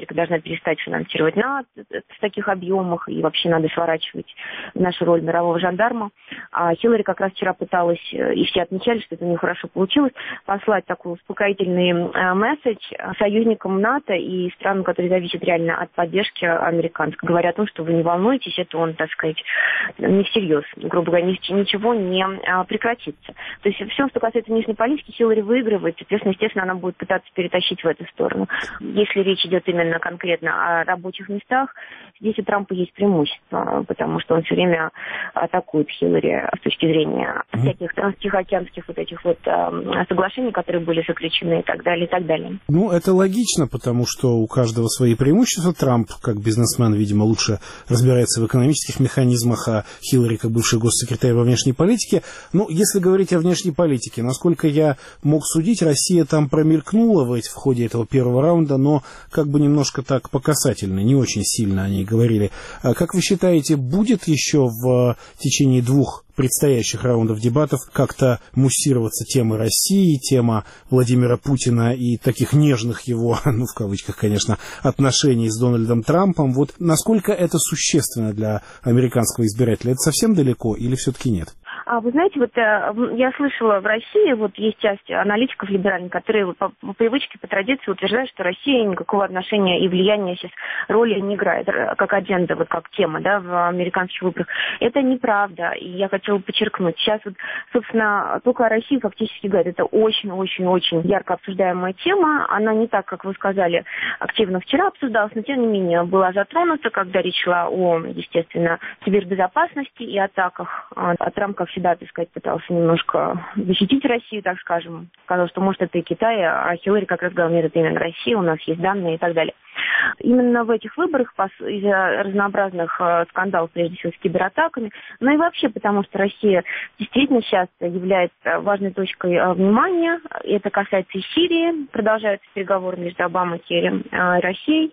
перестать финансировать НАТО в таких объемах, и вообще надо сворачивать нашу роль мирового жандарма. А Хиллари как раз вчера пыталась, и все отмечали, что это у нее хорошо получилось, послать такой успокоительный месседж союзникам НАТО и странам, которые зависят реально от поддержки американской, говоря о том, что вы не волнуйтесь, это он, так сказать, не всерьез, грубо говоря, ничего не прекратится. То есть все, что касается внешней политики, Хиллари выигрывает, соответственно, естественно, она будет пытаться перетащить в эту сторону. Если речь идет именно конкретно о рабочих местах, здесь у Трампа есть преимущество, потому что он все время атакует Хиллари с точки зрения всяких транстихоокеанских вот этих вот э, соглашений, которые были заключены и так далее, и так далее. Ну, это логично, потому что у каждого свои преимущества. Трамп, как бизнесмен, видимо, лучше разбирается в экономических механизмах, а Хиллари, как бывший госсекретарь во внешней политике. Ну, если говорить о внешней политике, насколько я мог судить, Россия там промелькнула в, в ходе этого первого раунда, но как бы немножко так по касательной, не очень сильно о ней говорили. А как вы считаете, будет еще в течение двух предстоящих раундов дебатов как-то муссироваться тема России, тема Владимира Путина и таких нежных его, ну в кавычках, конечно, отношений с Дональдом Трампом? Вот насколько это существенно для американского избирателя? Это совсем далеко или все-таки нет? А вы знаете, вот я слышала, в России вот есть часть аналитиков либеральных, которые по, по привычке, по традиции утверждают, что Россия никакого отношения и влияния сейчас роли не играет, как адженда, вот как тема, да, в американских выборах. Это неправда, и я хотела подчеркнуть. Сейчас вот, собственно, только о России фактически говорят, это очень-очень-очень ярко обсуждаемая тема. Она не так, как вы сказали, активно вчера обсуждалась, но тем не менее была затронута, когда речь шла о, естественно, кибербезопасности и атаках. А Трамп, как всегда, так сказать, пытался немножко защитить Россию, так скажем. Сказал, что может это и Китай, а Хиллари как раз говорил, нет, это именно Россия, у нас есть данные и так далее. Именно в этих выборах из-за разнообразных скандалов, прежде всего с кибератаками, но и вообще потому, что Россия действительно сейчас является важной точкой внимания. Это касается и Сирии, продолжаются переговоры между Обамой, Керри и Россией,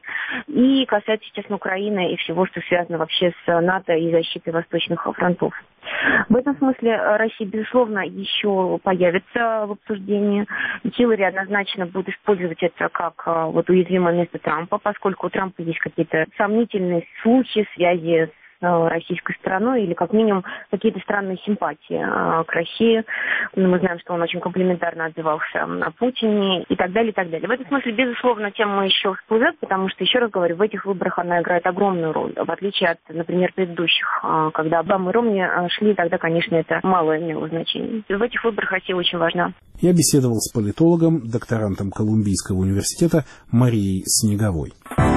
и касается, естественно, Украины и всего, что связано вообще с НАТО и защитой восточных фронтов. В этом смысле Россия, безусловно, еще появится в обсуждении. Хиллари однозначно будет использовать это как вот уязвимое место Трампа, поскольку у Трампа есть какие-то сомнительные слухи, связи с российской стороной или как минимум какие-то странные симпатии к России. Мы знаем, что он очень комплиментарно отзывался о Путине и так далее, и так далее. В этом смысле, безусловно, тема еще всплывет, потому что, еще раз говорю, в этих выборах она играет огромную роль, в отличие от, например, предыдущих. Когда Обама и Ромни шли, тогда, конечно, это мало имело значения. В этих выборах Россия очень важна. Я беседовал с политологом, докторантом Колумбийского университета Марией Снеговой.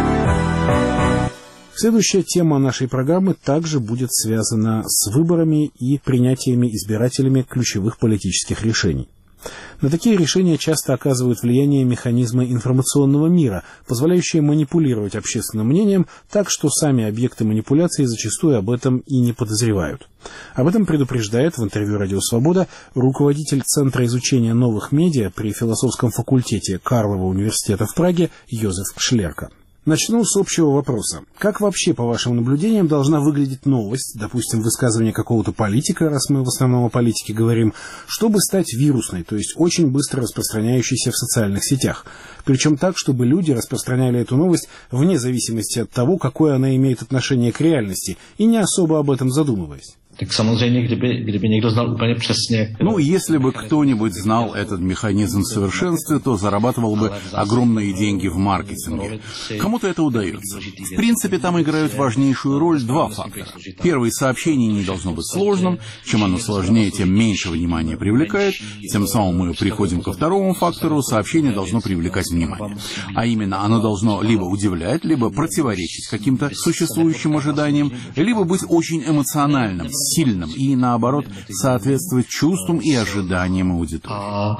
Следующая тема нашей программы также будет связана с выборами и принятиями избирателями ключевых политических решений. На такие решения часто оказывают влияние механизмы информационного мира, позволяющие манипулировать общественным мнением так, что сами объекты манипуляции зачастую об этом и не подозревают. Об этом предупреждает в интервью «Радио Свобода» руководитель Центра изучения новых медиа при философском факультете Карлова университета в Праге Йозеф Шлерка. Начну с общего вопроса. Как вообще, по вашим наблюдениям, должна выглядеть новость, допустим, высказывание какого-то политика, раз мы в основном о политике говорим, чтобы стать вирусной, то есть очень быстро распространяющейся в социальных сетях? Причем так, чтобы люди распространяли эту новость вне зависимости от того, какое она имеет отношение к реальности, и не особо об этом задумываясь. Так samozřejmě, kdyby, kdyby někdo znal úplně přesně... Ну, если бы кто-нибудь знал этот механизм в совершенстве, то зарабатывал бы огромные деньги в маркетинге. Кому-то это удается. В принципе, там играют важнейшую роль два фактора. Первый, сообщение не должно быть сложным. Чем оно сложнее, тем меньше внимания привлекает. Тем самым мы приходим ко второму фактору. Сообщение должно привлекать внимание. А именно, оно должно либо удивлять, либо противоречить каким-то существующим ожиданиям, либо быть очень эмоциональным, сильным и, наоборот, соответствовать чувствам и ожиданиям аудитории.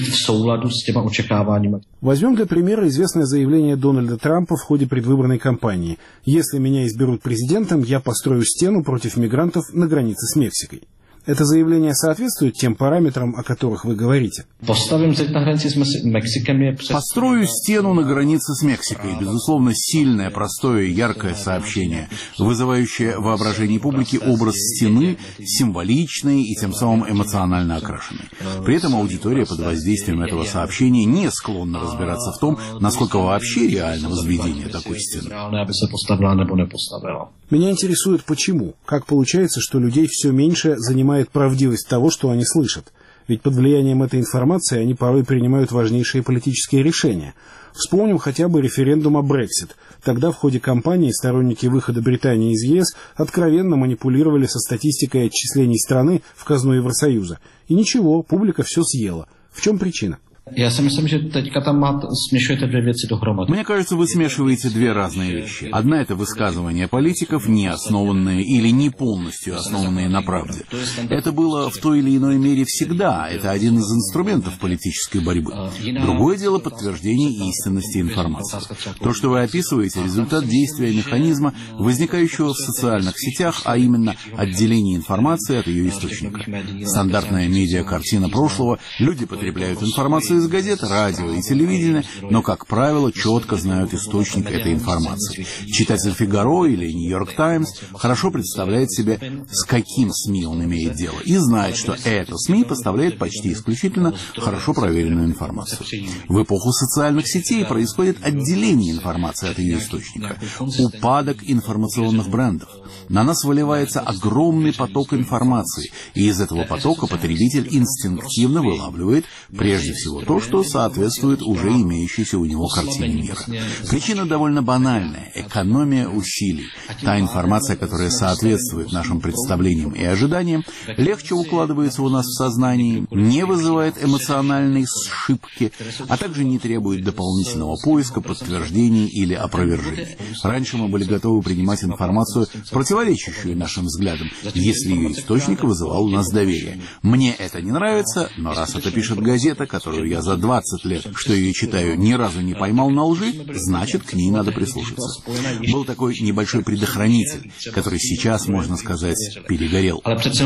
Возьмем для примера известное заявление Дональда Трампа в ходе предвыборной кампании. «Если меня изберут президентом, я построю стену против мигрантов на границе с Мексикой». Это заявление соответствует тем параметрам, о которых вы говорите? Построю стену на границе с Мексикой. Безусловно, сильное, простое, яркое сообщение, вызывающее в воображении публики образ стены, символичный и тем самым эмоционально окрашенный. При этом аудитория под воздействием этого сообщения не склонна разбираться в том, насколько вообще реально возведение такой стены. Меня интересует, почему. Как получается, что людей все меньше занимает правдивость того, что они слышат? Ведь под влиянием этой информации они порой принимают важнейшие политические решения. Вспомним хотя бы референдум о Брексит. Тогда в ходе кампании сторонники выхода Британии из ЕС откровенно манипулировали со статистикой отчислений страны в казну Евросоюза. И ничего, публика все съела. В чем причина? Я si myslím, že teďka tam смешиваете две věci dohromady. Мне кажется, вы смешиваете две разные вещи. Одна — это высказывания политиков, не основанные или не полностью основанные на правде. Это было в той или иной мере всегда. Это один из инструментов политической борьбы. Другое дело — подтверждение истинности информации. То, что вы описываете, результат действия механизма, возникающего в социальных сетях, а именно отделение информации от ее источника. Стандартная медиакартина прошлого. Люди потребляют информацию из газет, радио и телевидения, но, как правило, четко знают источник этой информации. Читатель «Фигаро» или «Нью-Йорк Таймс» хорошо представляет себе, с каким СМИ он имеет дело, и знает, что это СМИ поставляет почти исключительно хорошо проверенную информацию. В эпоху социальных сетей происходит отделение информации от ее источника, упадок информационных брендов. На нас выливается огромный поток информации, и из этого потока потребитель инстинктивно вылавливает прежде всего то, что соответствует уже имеющейся у него картине мира. Причина довольно банальная – экономия усилий. Та информация, которая соответствует нашим представлениям и ожиданиям, легче укладывается у нас в сознании, не вызывает эмоциональной сшибки, а также не требует дополнительного поиска, подтверждений или опровержений. Раньше мы были готовы принимать информацию, противоречащую нашим взглядам, если ее источник вызывал у нас доверие. Мне это не нравится, но раз это пишет газета, которую я за двадцать лет, что ее читаю, ни разу не поймал на лжи, значит, к ней надо прислушаться. Был такой небольшой предохранитель, который сейчас, можно сказать, перегорел.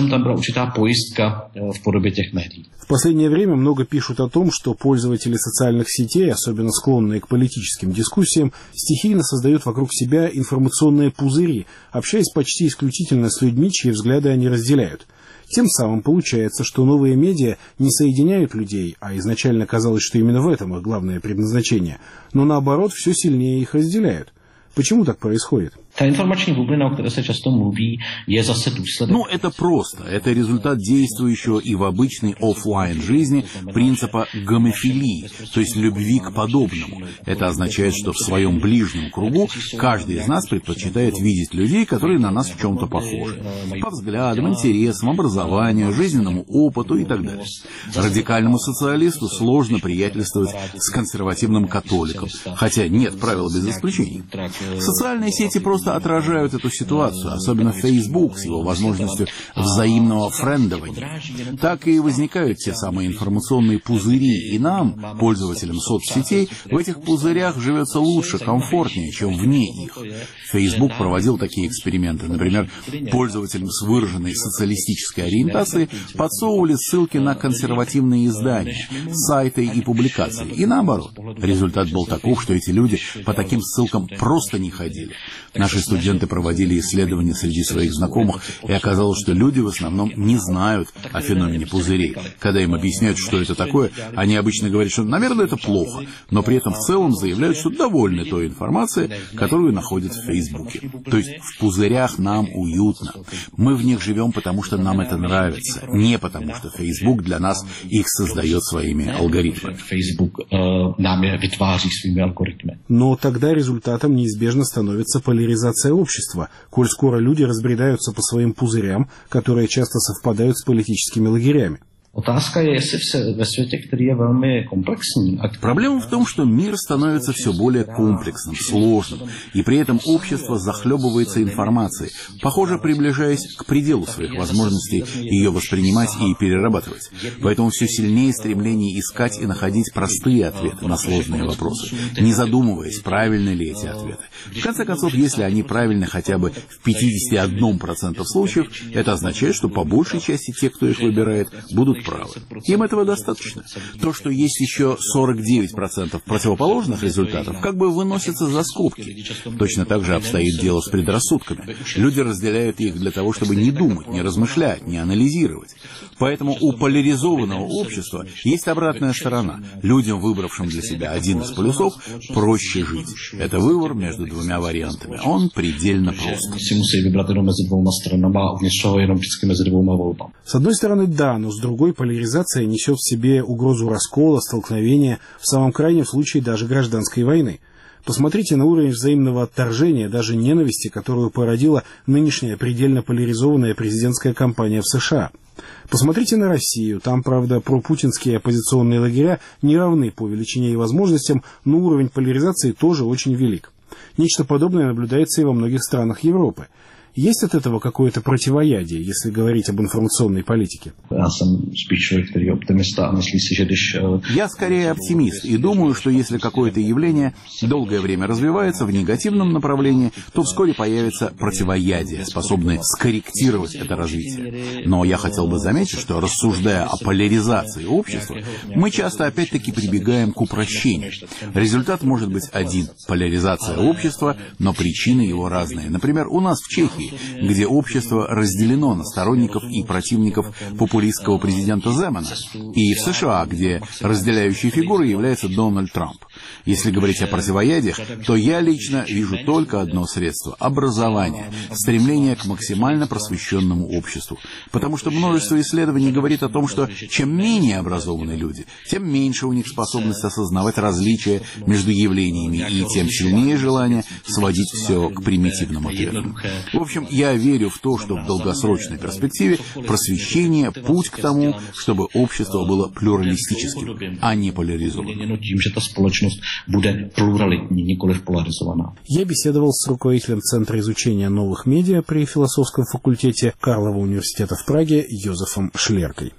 В последнее время много пишут о том, что пользователи социальных сетей, особенно склонные к политическим дискуссиям, стихийно создают вокруг себя информационные пузыри, общаясь почти исключительно с людьми, чьи взгляды они разделяют. Тем самым получается, что новые медиа не соединяют людей, а изначально казалось, что именно в этом их главное предназначение, но наоборот все сильнее их разделяют. Почему так происходит? Ta informační bublina, o které se často mluví, je zase důsledek. Ну, это просто. Это результат действующего и в обычной офлайн жизни принципа гомофилии, то есть любви к подобному. Это означает, что в своем ближнем кругу каждый из нас предпочитает видеть людей, которые на нас в чем-то похожи. По взглядам, интересам, образованию, жизненному опыту и так далее. Радикальному социалисту сложно приятельствовать с консервативным католиком, хотя нет правил без исключений. Социальные сети просто отражают эту ситуацию, особенно Facebook с его возможностью взаимного френдования. Так и возникают те самые информационные пузыри, и нам, пользователям соцсетей, в этих пузырях живется лучше, комфортнее, чем вне их. Facebook проводил такие эксперименты. Например, пользователям с выраженной социалистической ориентацией подсовывали ссылки на консервативные издания, сайты и публикации, и наоборот. Результат был таков, что эти люди по таким ссылкам просто не ходили. Наши студенты проводили исследования среди своих знакомых, и оказалось, что люди в основном не знают о феномене пузырей. Когда им объясняют, что это такое, они обычно говорят, что, наверное, это плохо, но при этом в целом заявляют, что довольны той информацией, которую находят в Фейсбуке. То есть в пузырях нам уютно. Мы в них живем, потому что нам это нравится, не потому что Facebook для нас их создает своими алгоритмами. Но тогда результатом неизбежно становится поляризация общества, коль скоро люди разбредаются по своим пузырям, которые часто совпадают с политическими лагерями. Проблема в том, что мир становится все более комплексным, сложным, и при этом общество захлебывается информацией, похоже, приближаясь к пределу своих возможностей ее воспринимать и перерабатывать. Поэтому все сильнее стремление искать и находить простые ответы на сложные вопросы, не задумываясь, правильны ли эти ответы. В конце концов, если они правильны хотя бы в пятьдесят один процент случаев, это означает, что по большей части те, кто их выбирает, будут правы. Им этого достаточно. То, что есть еще сорок девять процентов противоположных результатов, как бы выносится за скобки. Точно так же обстоит дело с предрассудками. Люди разделяют их для того, чтобы не думать, не размышлять, не анализировать. Поэтому у поляризованного общества есть обратная сторона. Людям, выбравшим для себя один из полюсов, проще жить. Это выбор между двумя вариантами. Он предельно прост. С одной стороны, да, но с другой, поляризация несет в себе угрозу раскола, столкновения, в самом крайнем случае даже гражданской войны. Посмотрите на уровень взаимного отторжения, даже ненависти, которую породила нынешняя предельно поляризованная президентская кампания в США. Посмотрите на Россию. Там, правда, пропутинские оппозиционные лагеря не равны по величине и возможностям, но уровень поляризации тоже очень велик. Нечто подобное наблюдается и во многих странах Европы. Есть от этого какое-то противоядие, если говорить об информационной политике? Я скорее оптимист и думаю, что если какое-то явление долгое время развивается в негативном направлении, то вскоре появится противоядие, способное скорректировать это развитие. Но я хотел бы заметить, что, рассуждая о поляризации общества, мы часто опять-таки прибегаем к упрощению. Результат может быть один – поляризация общества, но причины его разные. Например, у нас в Чехии, где общество разделено на сторонников и противников популистского президента Земана, и в США, где разделяющей фигурой является Дональд Трамп. Если говорить о противоядиях, то я лично вижу только одно средство – образование, стремление к максимально просвещенному обществу. Потому что множество исследований говорит о том, что чем менее образованы люди, тем меньше у них способность осознавать различия между явлениями, и тем сильнее желание сводить все к примитивным ответам. В общем, я верю в то, что в долгосрочной перспективе просвещение – путь к тому, чтобы общество было плюралистическим, а не поляризованным. Я беседовал с руководителем Центра изучения новых медиа при философском факультете Карлова университета в Праге Йозефом Шлеркой.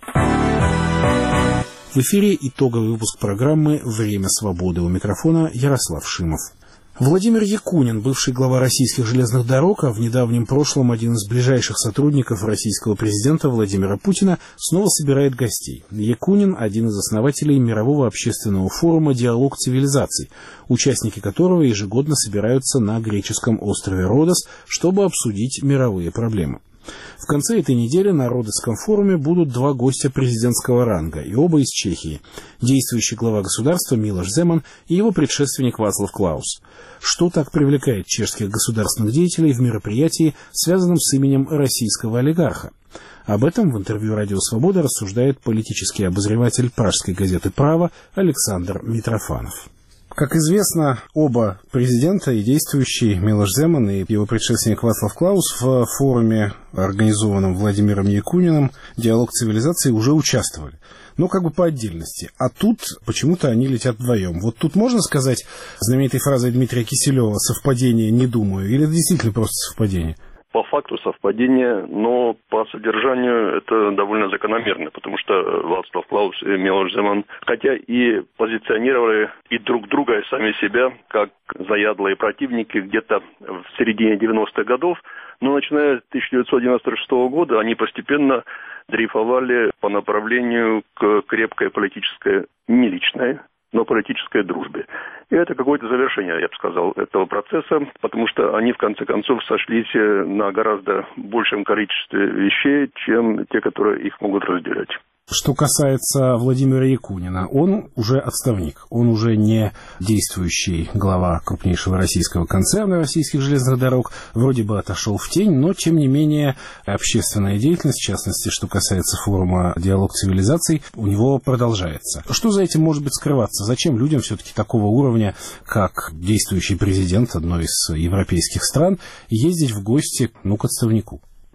В эфире итоговый выпуск программы «Время свободы». У микрофона Ярослав Шимов. Владимир Якунин, бывший глава российских железных дорог, а в недавнем прошлом один из ближайших сотрудников российского президента Владимира Путина, снова собирает гостей. Якунин – один из основателей мирового общественного форума «Диалог цивилизаций», участники которого ежегодно собираются на греческом острове Родос, чтобы обсудить мировые проблемы. В конце этой недели на Родосском форуме будут два гостя президентского ранга, и оба из Чехии – действующий глава государства Милош Земан и его предшественник Вацлав Клаус. Что так привлекает чешских государственных деятелей в мероприятии, связанном с именем российского олигарха? Об этом в интервью «Радио Свобода» рассуждает политический обозреватель пражской газеты «Право» Александр Митрофанов. Как известно, оба президента, и действующий Милош Земан, и его предшественник Вацлав Клаус, в форуме, организованном Владимиром Якуниным, «Диалог цивилизаций», уже участвовали. Но как бы по отдельности. А тут почему-то они летят вдвоем. Вот тут можно сказать знаменитой фразой Дмитрия Киселева «совпадение не думаю», или это действительно просто совпадение? По факту совпадение, но по содержанию это довольно закономерно, потому что Вацлав Клаус и Милош Земан, хотя и позиционировали и друг друга, и сами себя, как заядлые противники где-то в середине девяностых годов, но начиная с тысяча девятьсот девяносто шестого года они постепенно дрейфовали по направлению к крепкой политической, не личной, но политической дружбе. И это какое-то завершение, я бы сказал, этого процесса, потому что они, в конце концов, сошлись на гораздо большем количестве вещей, чем те, которые их могут разделять. Что касается Владимира Якунина, он уже отставник, он уже не действующий глава крупнейшего российского концерна российских железных дорог, вроде бы отошел в тень, но, тем не менее, общественная деятельность, в частности, что касается форума «Диалог цивилизаций», у него продолжается. Что за этим может быть скрываться? Зачем людям все-таки такого уровня, как действующий президент одной из европейских стран, ездить в гости, ну, к отставнику?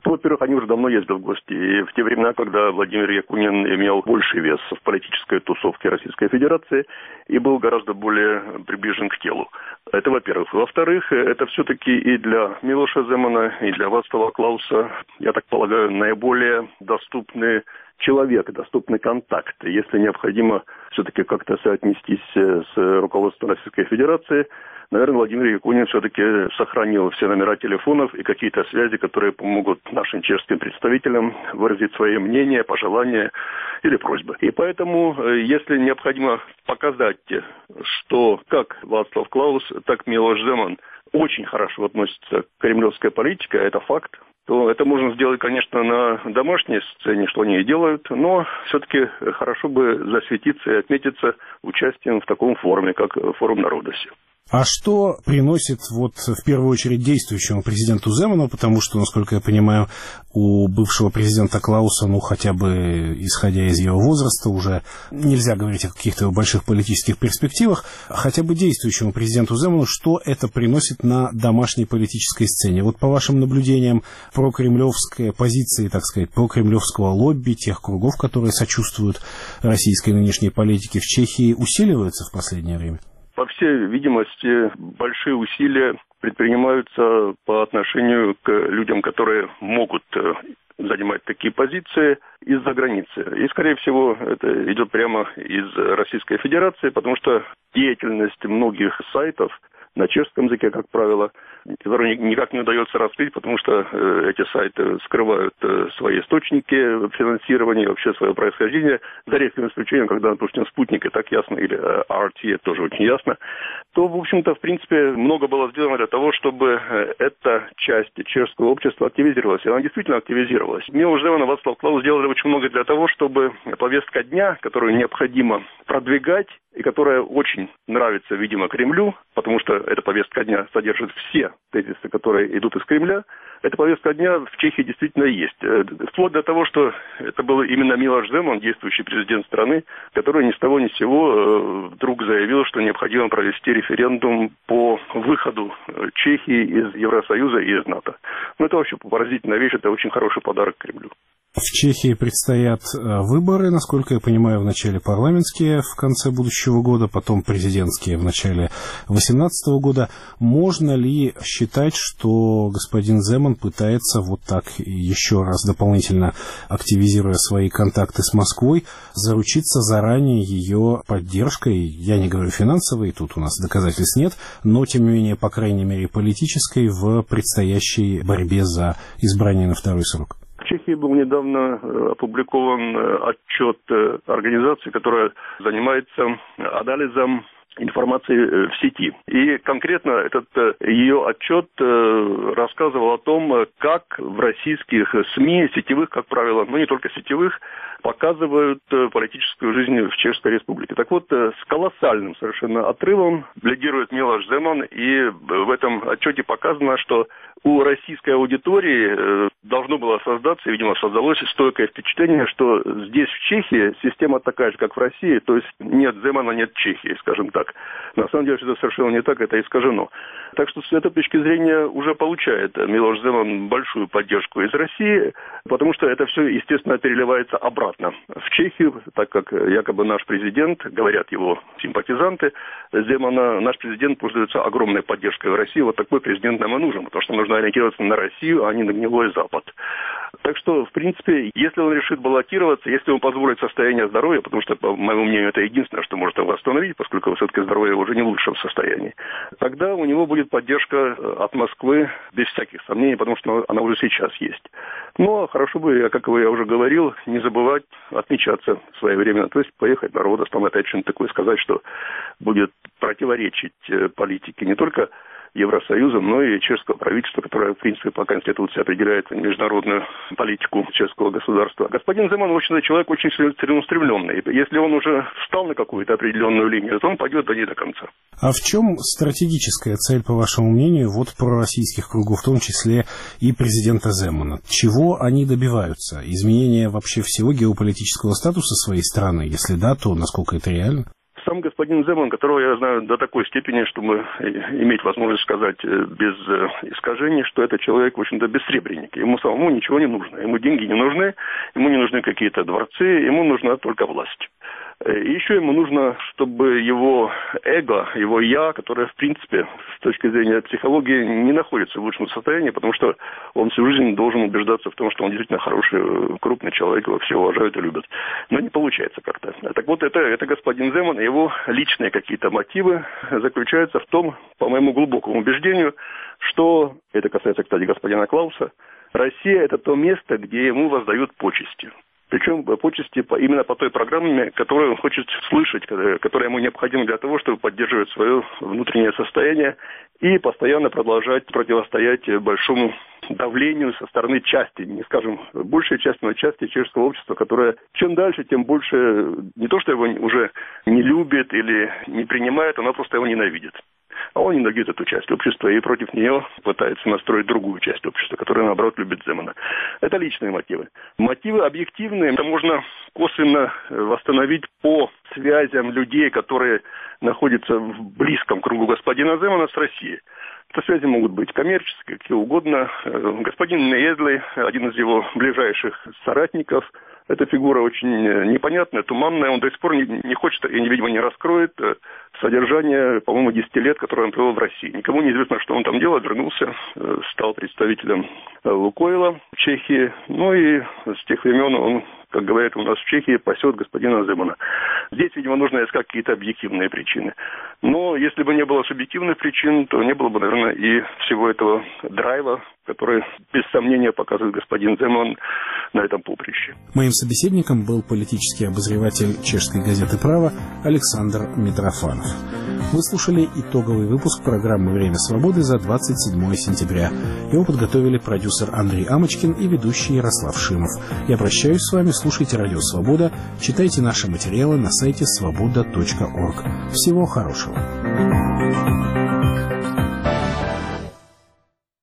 Во-первых, они уже давно ездили в гости. И в те времена, когда Владимир Якунин имел больший вес в политической тусовке Российской Федерации и был гораздо более приближен к телу. Это во-первых. Во-вторых, это все-таки и для Милоша Земана, и для Вацлава Клауса, я так полагаю, наиболее доступный человек, доступный контакт. Если необходимо все-таки как-то соотнестись с руководством Российской Федерации, наверное, Владимир Якунин все-таки сохранил все номера телефонов и какие-то связи, которые помогут нашим чешским представителям выразить свои мнения, пожелания или просьбы. И поэтому, если необходимо показать, что как Вацлав Клаус, так и Милош Земан очень хорошо относятся к кремлевской политике, а это факт, то это можно сделать, конечно, на домашней сцене, что они и делают, но все-таки хорошо бы засветиться и отметиться участием в таком форуме, как Форум Народоси. А что приносит вот в первую очередь действующему президенту Земану, потому что, насколько я понимаю, у бывшего президента Клауса, ну хотя бы исходя из его возраста, уже нельзя говорить о каких-то больших политических перспективах, хотя бы действующему президенту Земану, что это приносит на домашней политической сцене? Вот по вашим наблюдениям, прокремлевская позиция, так сказать, прокремлевского лобби, тех кругов, которые сочувствуют российской нынешней политике в Чехии, усиливаются в последнее время? По всей видимости, большие усилия предпринимаются по отношению к людям, которые могут занимать такие позиции из-за границы. И, скорее всего, это идет прямо из Российской Федерации, потому что деятельность многих сайтов на чешском языке, как правило, которые никак не удается раскрыть, потому что э, эти сайты скрывают э, свои источники финансирования, вообще свое происхождение, за редким исключением, когда, допустим, «Спутник» и так ясно, или э, ар ти это тоже очень ясно, то, в общем-то, в принципе, много было сделано для того, чтобы э, эта часть чешского общества активизировалась. И она действительно активизировалась. Милош Земан и Вацлав Клаус сделали очень много для того, чтобы повестка дня, которую необходимо продвигать, и которая очень нравится, видимо, Кремлю, потому что эта повестка дня содержит все тезисы, которые идут из Кремля, эта повестка дня в Чехии действительно есть. Вплоть до того, что это был именно Милош Земан, действующий президент страны, который ни с того ни с сего вдруг заявил, что необходимо провести референдум по выходу Чехии из Евросоюза и из НАТО. Ну, это вообще поразительная вещь, это очень хороший подарок Кремлю. В Чехии предстоят выборы, насколько я понимаю, вначале парламентские в конце будущего года, потом президентские в начале две тысячи восемнадцатого года. Можно ли считать, что господин Земан пытается вот так еще раз дополнительно активизируя свои контакты с Москвой, заручиться заранее ее поддержкой, я не говорю финансовой, тут у нас доказательств нет, но тем не менее, по крайней мере, политической в предстоящей борьбе за избрание на второй срок? В Чехии был недавно опубликован отчет организации, которая занимается анализом информации в сети. И конкретно этот ее отчет рассказывал о том, как в российских СМИ, сетевых, как правило, но не только сетевых, показывают политическую жизнь в Чешской Республике. Так вот, с колоссальным совершенно отрывом лидирует Милош Земан, и в этом отчете показано, что у российской аудитории должно было создаться, видимо, создалось стойкое впечатление, что здесь, в Чехии, система такая же, как в России, то есть нет Земана, нет Чехии, скажем так. На самом деле, это совершенно не так, это искажено. Так что с этой точки зрения уже получает Милош Земан большую поддержку из России, потому что это все, естественно, переливается обратно в Чехию, так как якобы наш президент, говорят его симпатизанты Земана, наш президент пользуется огромной поддержкой в России. Вот такой президент нам и нужен, потому что нужно ориентироваться на Россию, а не на гнилой Запад. Так что, в принципе, если он решит баллотироваться, если он позволит состояние здоровья, потому что, по моему мнению, это единственное, что может его восстановить, поскольку все-таки здоровье уже не в лучшем состоянии, тогда у него будет поддержка от Москвы без всяких сомнений, потому что она уже сейчас есть. Но хорошо бы, как я уже говорил, не забывать отмечаться своевременно, то есть поехать на Родос, там опять что-нибудь такое сказать, что будет противоречить политике не только Евросоюза, но и чешского правительства, которое, в принципе, по Конституции определяет международную политику чешского государства. Господин Земан, в общем-то, человек очень целеустремленный. Если он уже встал на какую-то определенную линию, то он пойдет до ней до конца. А в чем стратегическая цель, по вашему мнению, вот пророссийских кругов, в том числе и президента Земана? Чего они добиваются? Изменения вообще всего геополитического статуса своей страны? Если да, то насколько это реально? Сам господин Земан, которого я знаю до такой степени, чтобы иметь возможность сказать без искажений, что это человек, в общем-то, бессребренник. Ему самому ничего не нужно. Ему деньги не нужны, ему не нужны какие-то дворцы, ему нужна только власть. И еще ему нужно, чтобы его эго, его «я», которое, в принципе, с точки зрения психологии, не находится в лучшем состоянии, потому что он всю жизнь должен убеждаться в том, что он действительно хороший, крупный человек, его все уважают и любят. Но не получается как-то. Так вот, это, это господин Земан, его личные какие-то мотивы заключаются в том, по моему глубокому убеждению, что, это касается, кстати, господина Клауса, Россия – это то место, где ему воздают почести. Причем почести по, именно по той программе, которую он хочет слышать, которая ему необходима для того, чтобы поддерживать свое внутреннее состояние и постоянно продолжать противостоять большому давлению со стороны части, не скажем большей части, но части чешского общества, которая чем дальше, тем больше не то, что его уже не любит или не принимает, она просто его ненавидит. А он ненавидит эту часть общества и против нее пытается настроить другую часть общества, которая, наоборот, любит Земана. Это личные мотивы. Мотивы объективные, это можно косвенно восстановить по связям людей, которые находятся в близком кругу господина Земана с Россией. Это связи могут быть коммерческие, какие угодно. Господин Неедли, один из его ближайших соратников, эта фигура очень непонятная, туманная. Он до сих пор не, не хочет и, видимо, не раскроет содержание, по-моему, десяти лет, которое он провел в России. Никому не известно, что он там делал, вернулся, стал представителем Лукойла в Чехии. Ну и с тех времен он, как говорят у нас в Чехии, пасет господина Земана. Здесь, видимо, нужно искать какие-то объективные причины. Но если бы не было субъективных причин, то не было бы, наверное, и всего этого драйва, который, без сомнения, показывает господин Земан на этом поприще. Моим собеседником был политический обозреватель чешской газеты «Право» Александр Митрофанов. Вы слушали итоговый выпуск программы «Время свободы» за двадцать седьмое сентября. Его подготовили продюсер Андрей Амочкин и ведущий Ярослав Шимов. Я прощаюсь с вами, слушайте «Радио Свобода», читайте наши материалы на сайте свобода точка орг. Всего хорошего.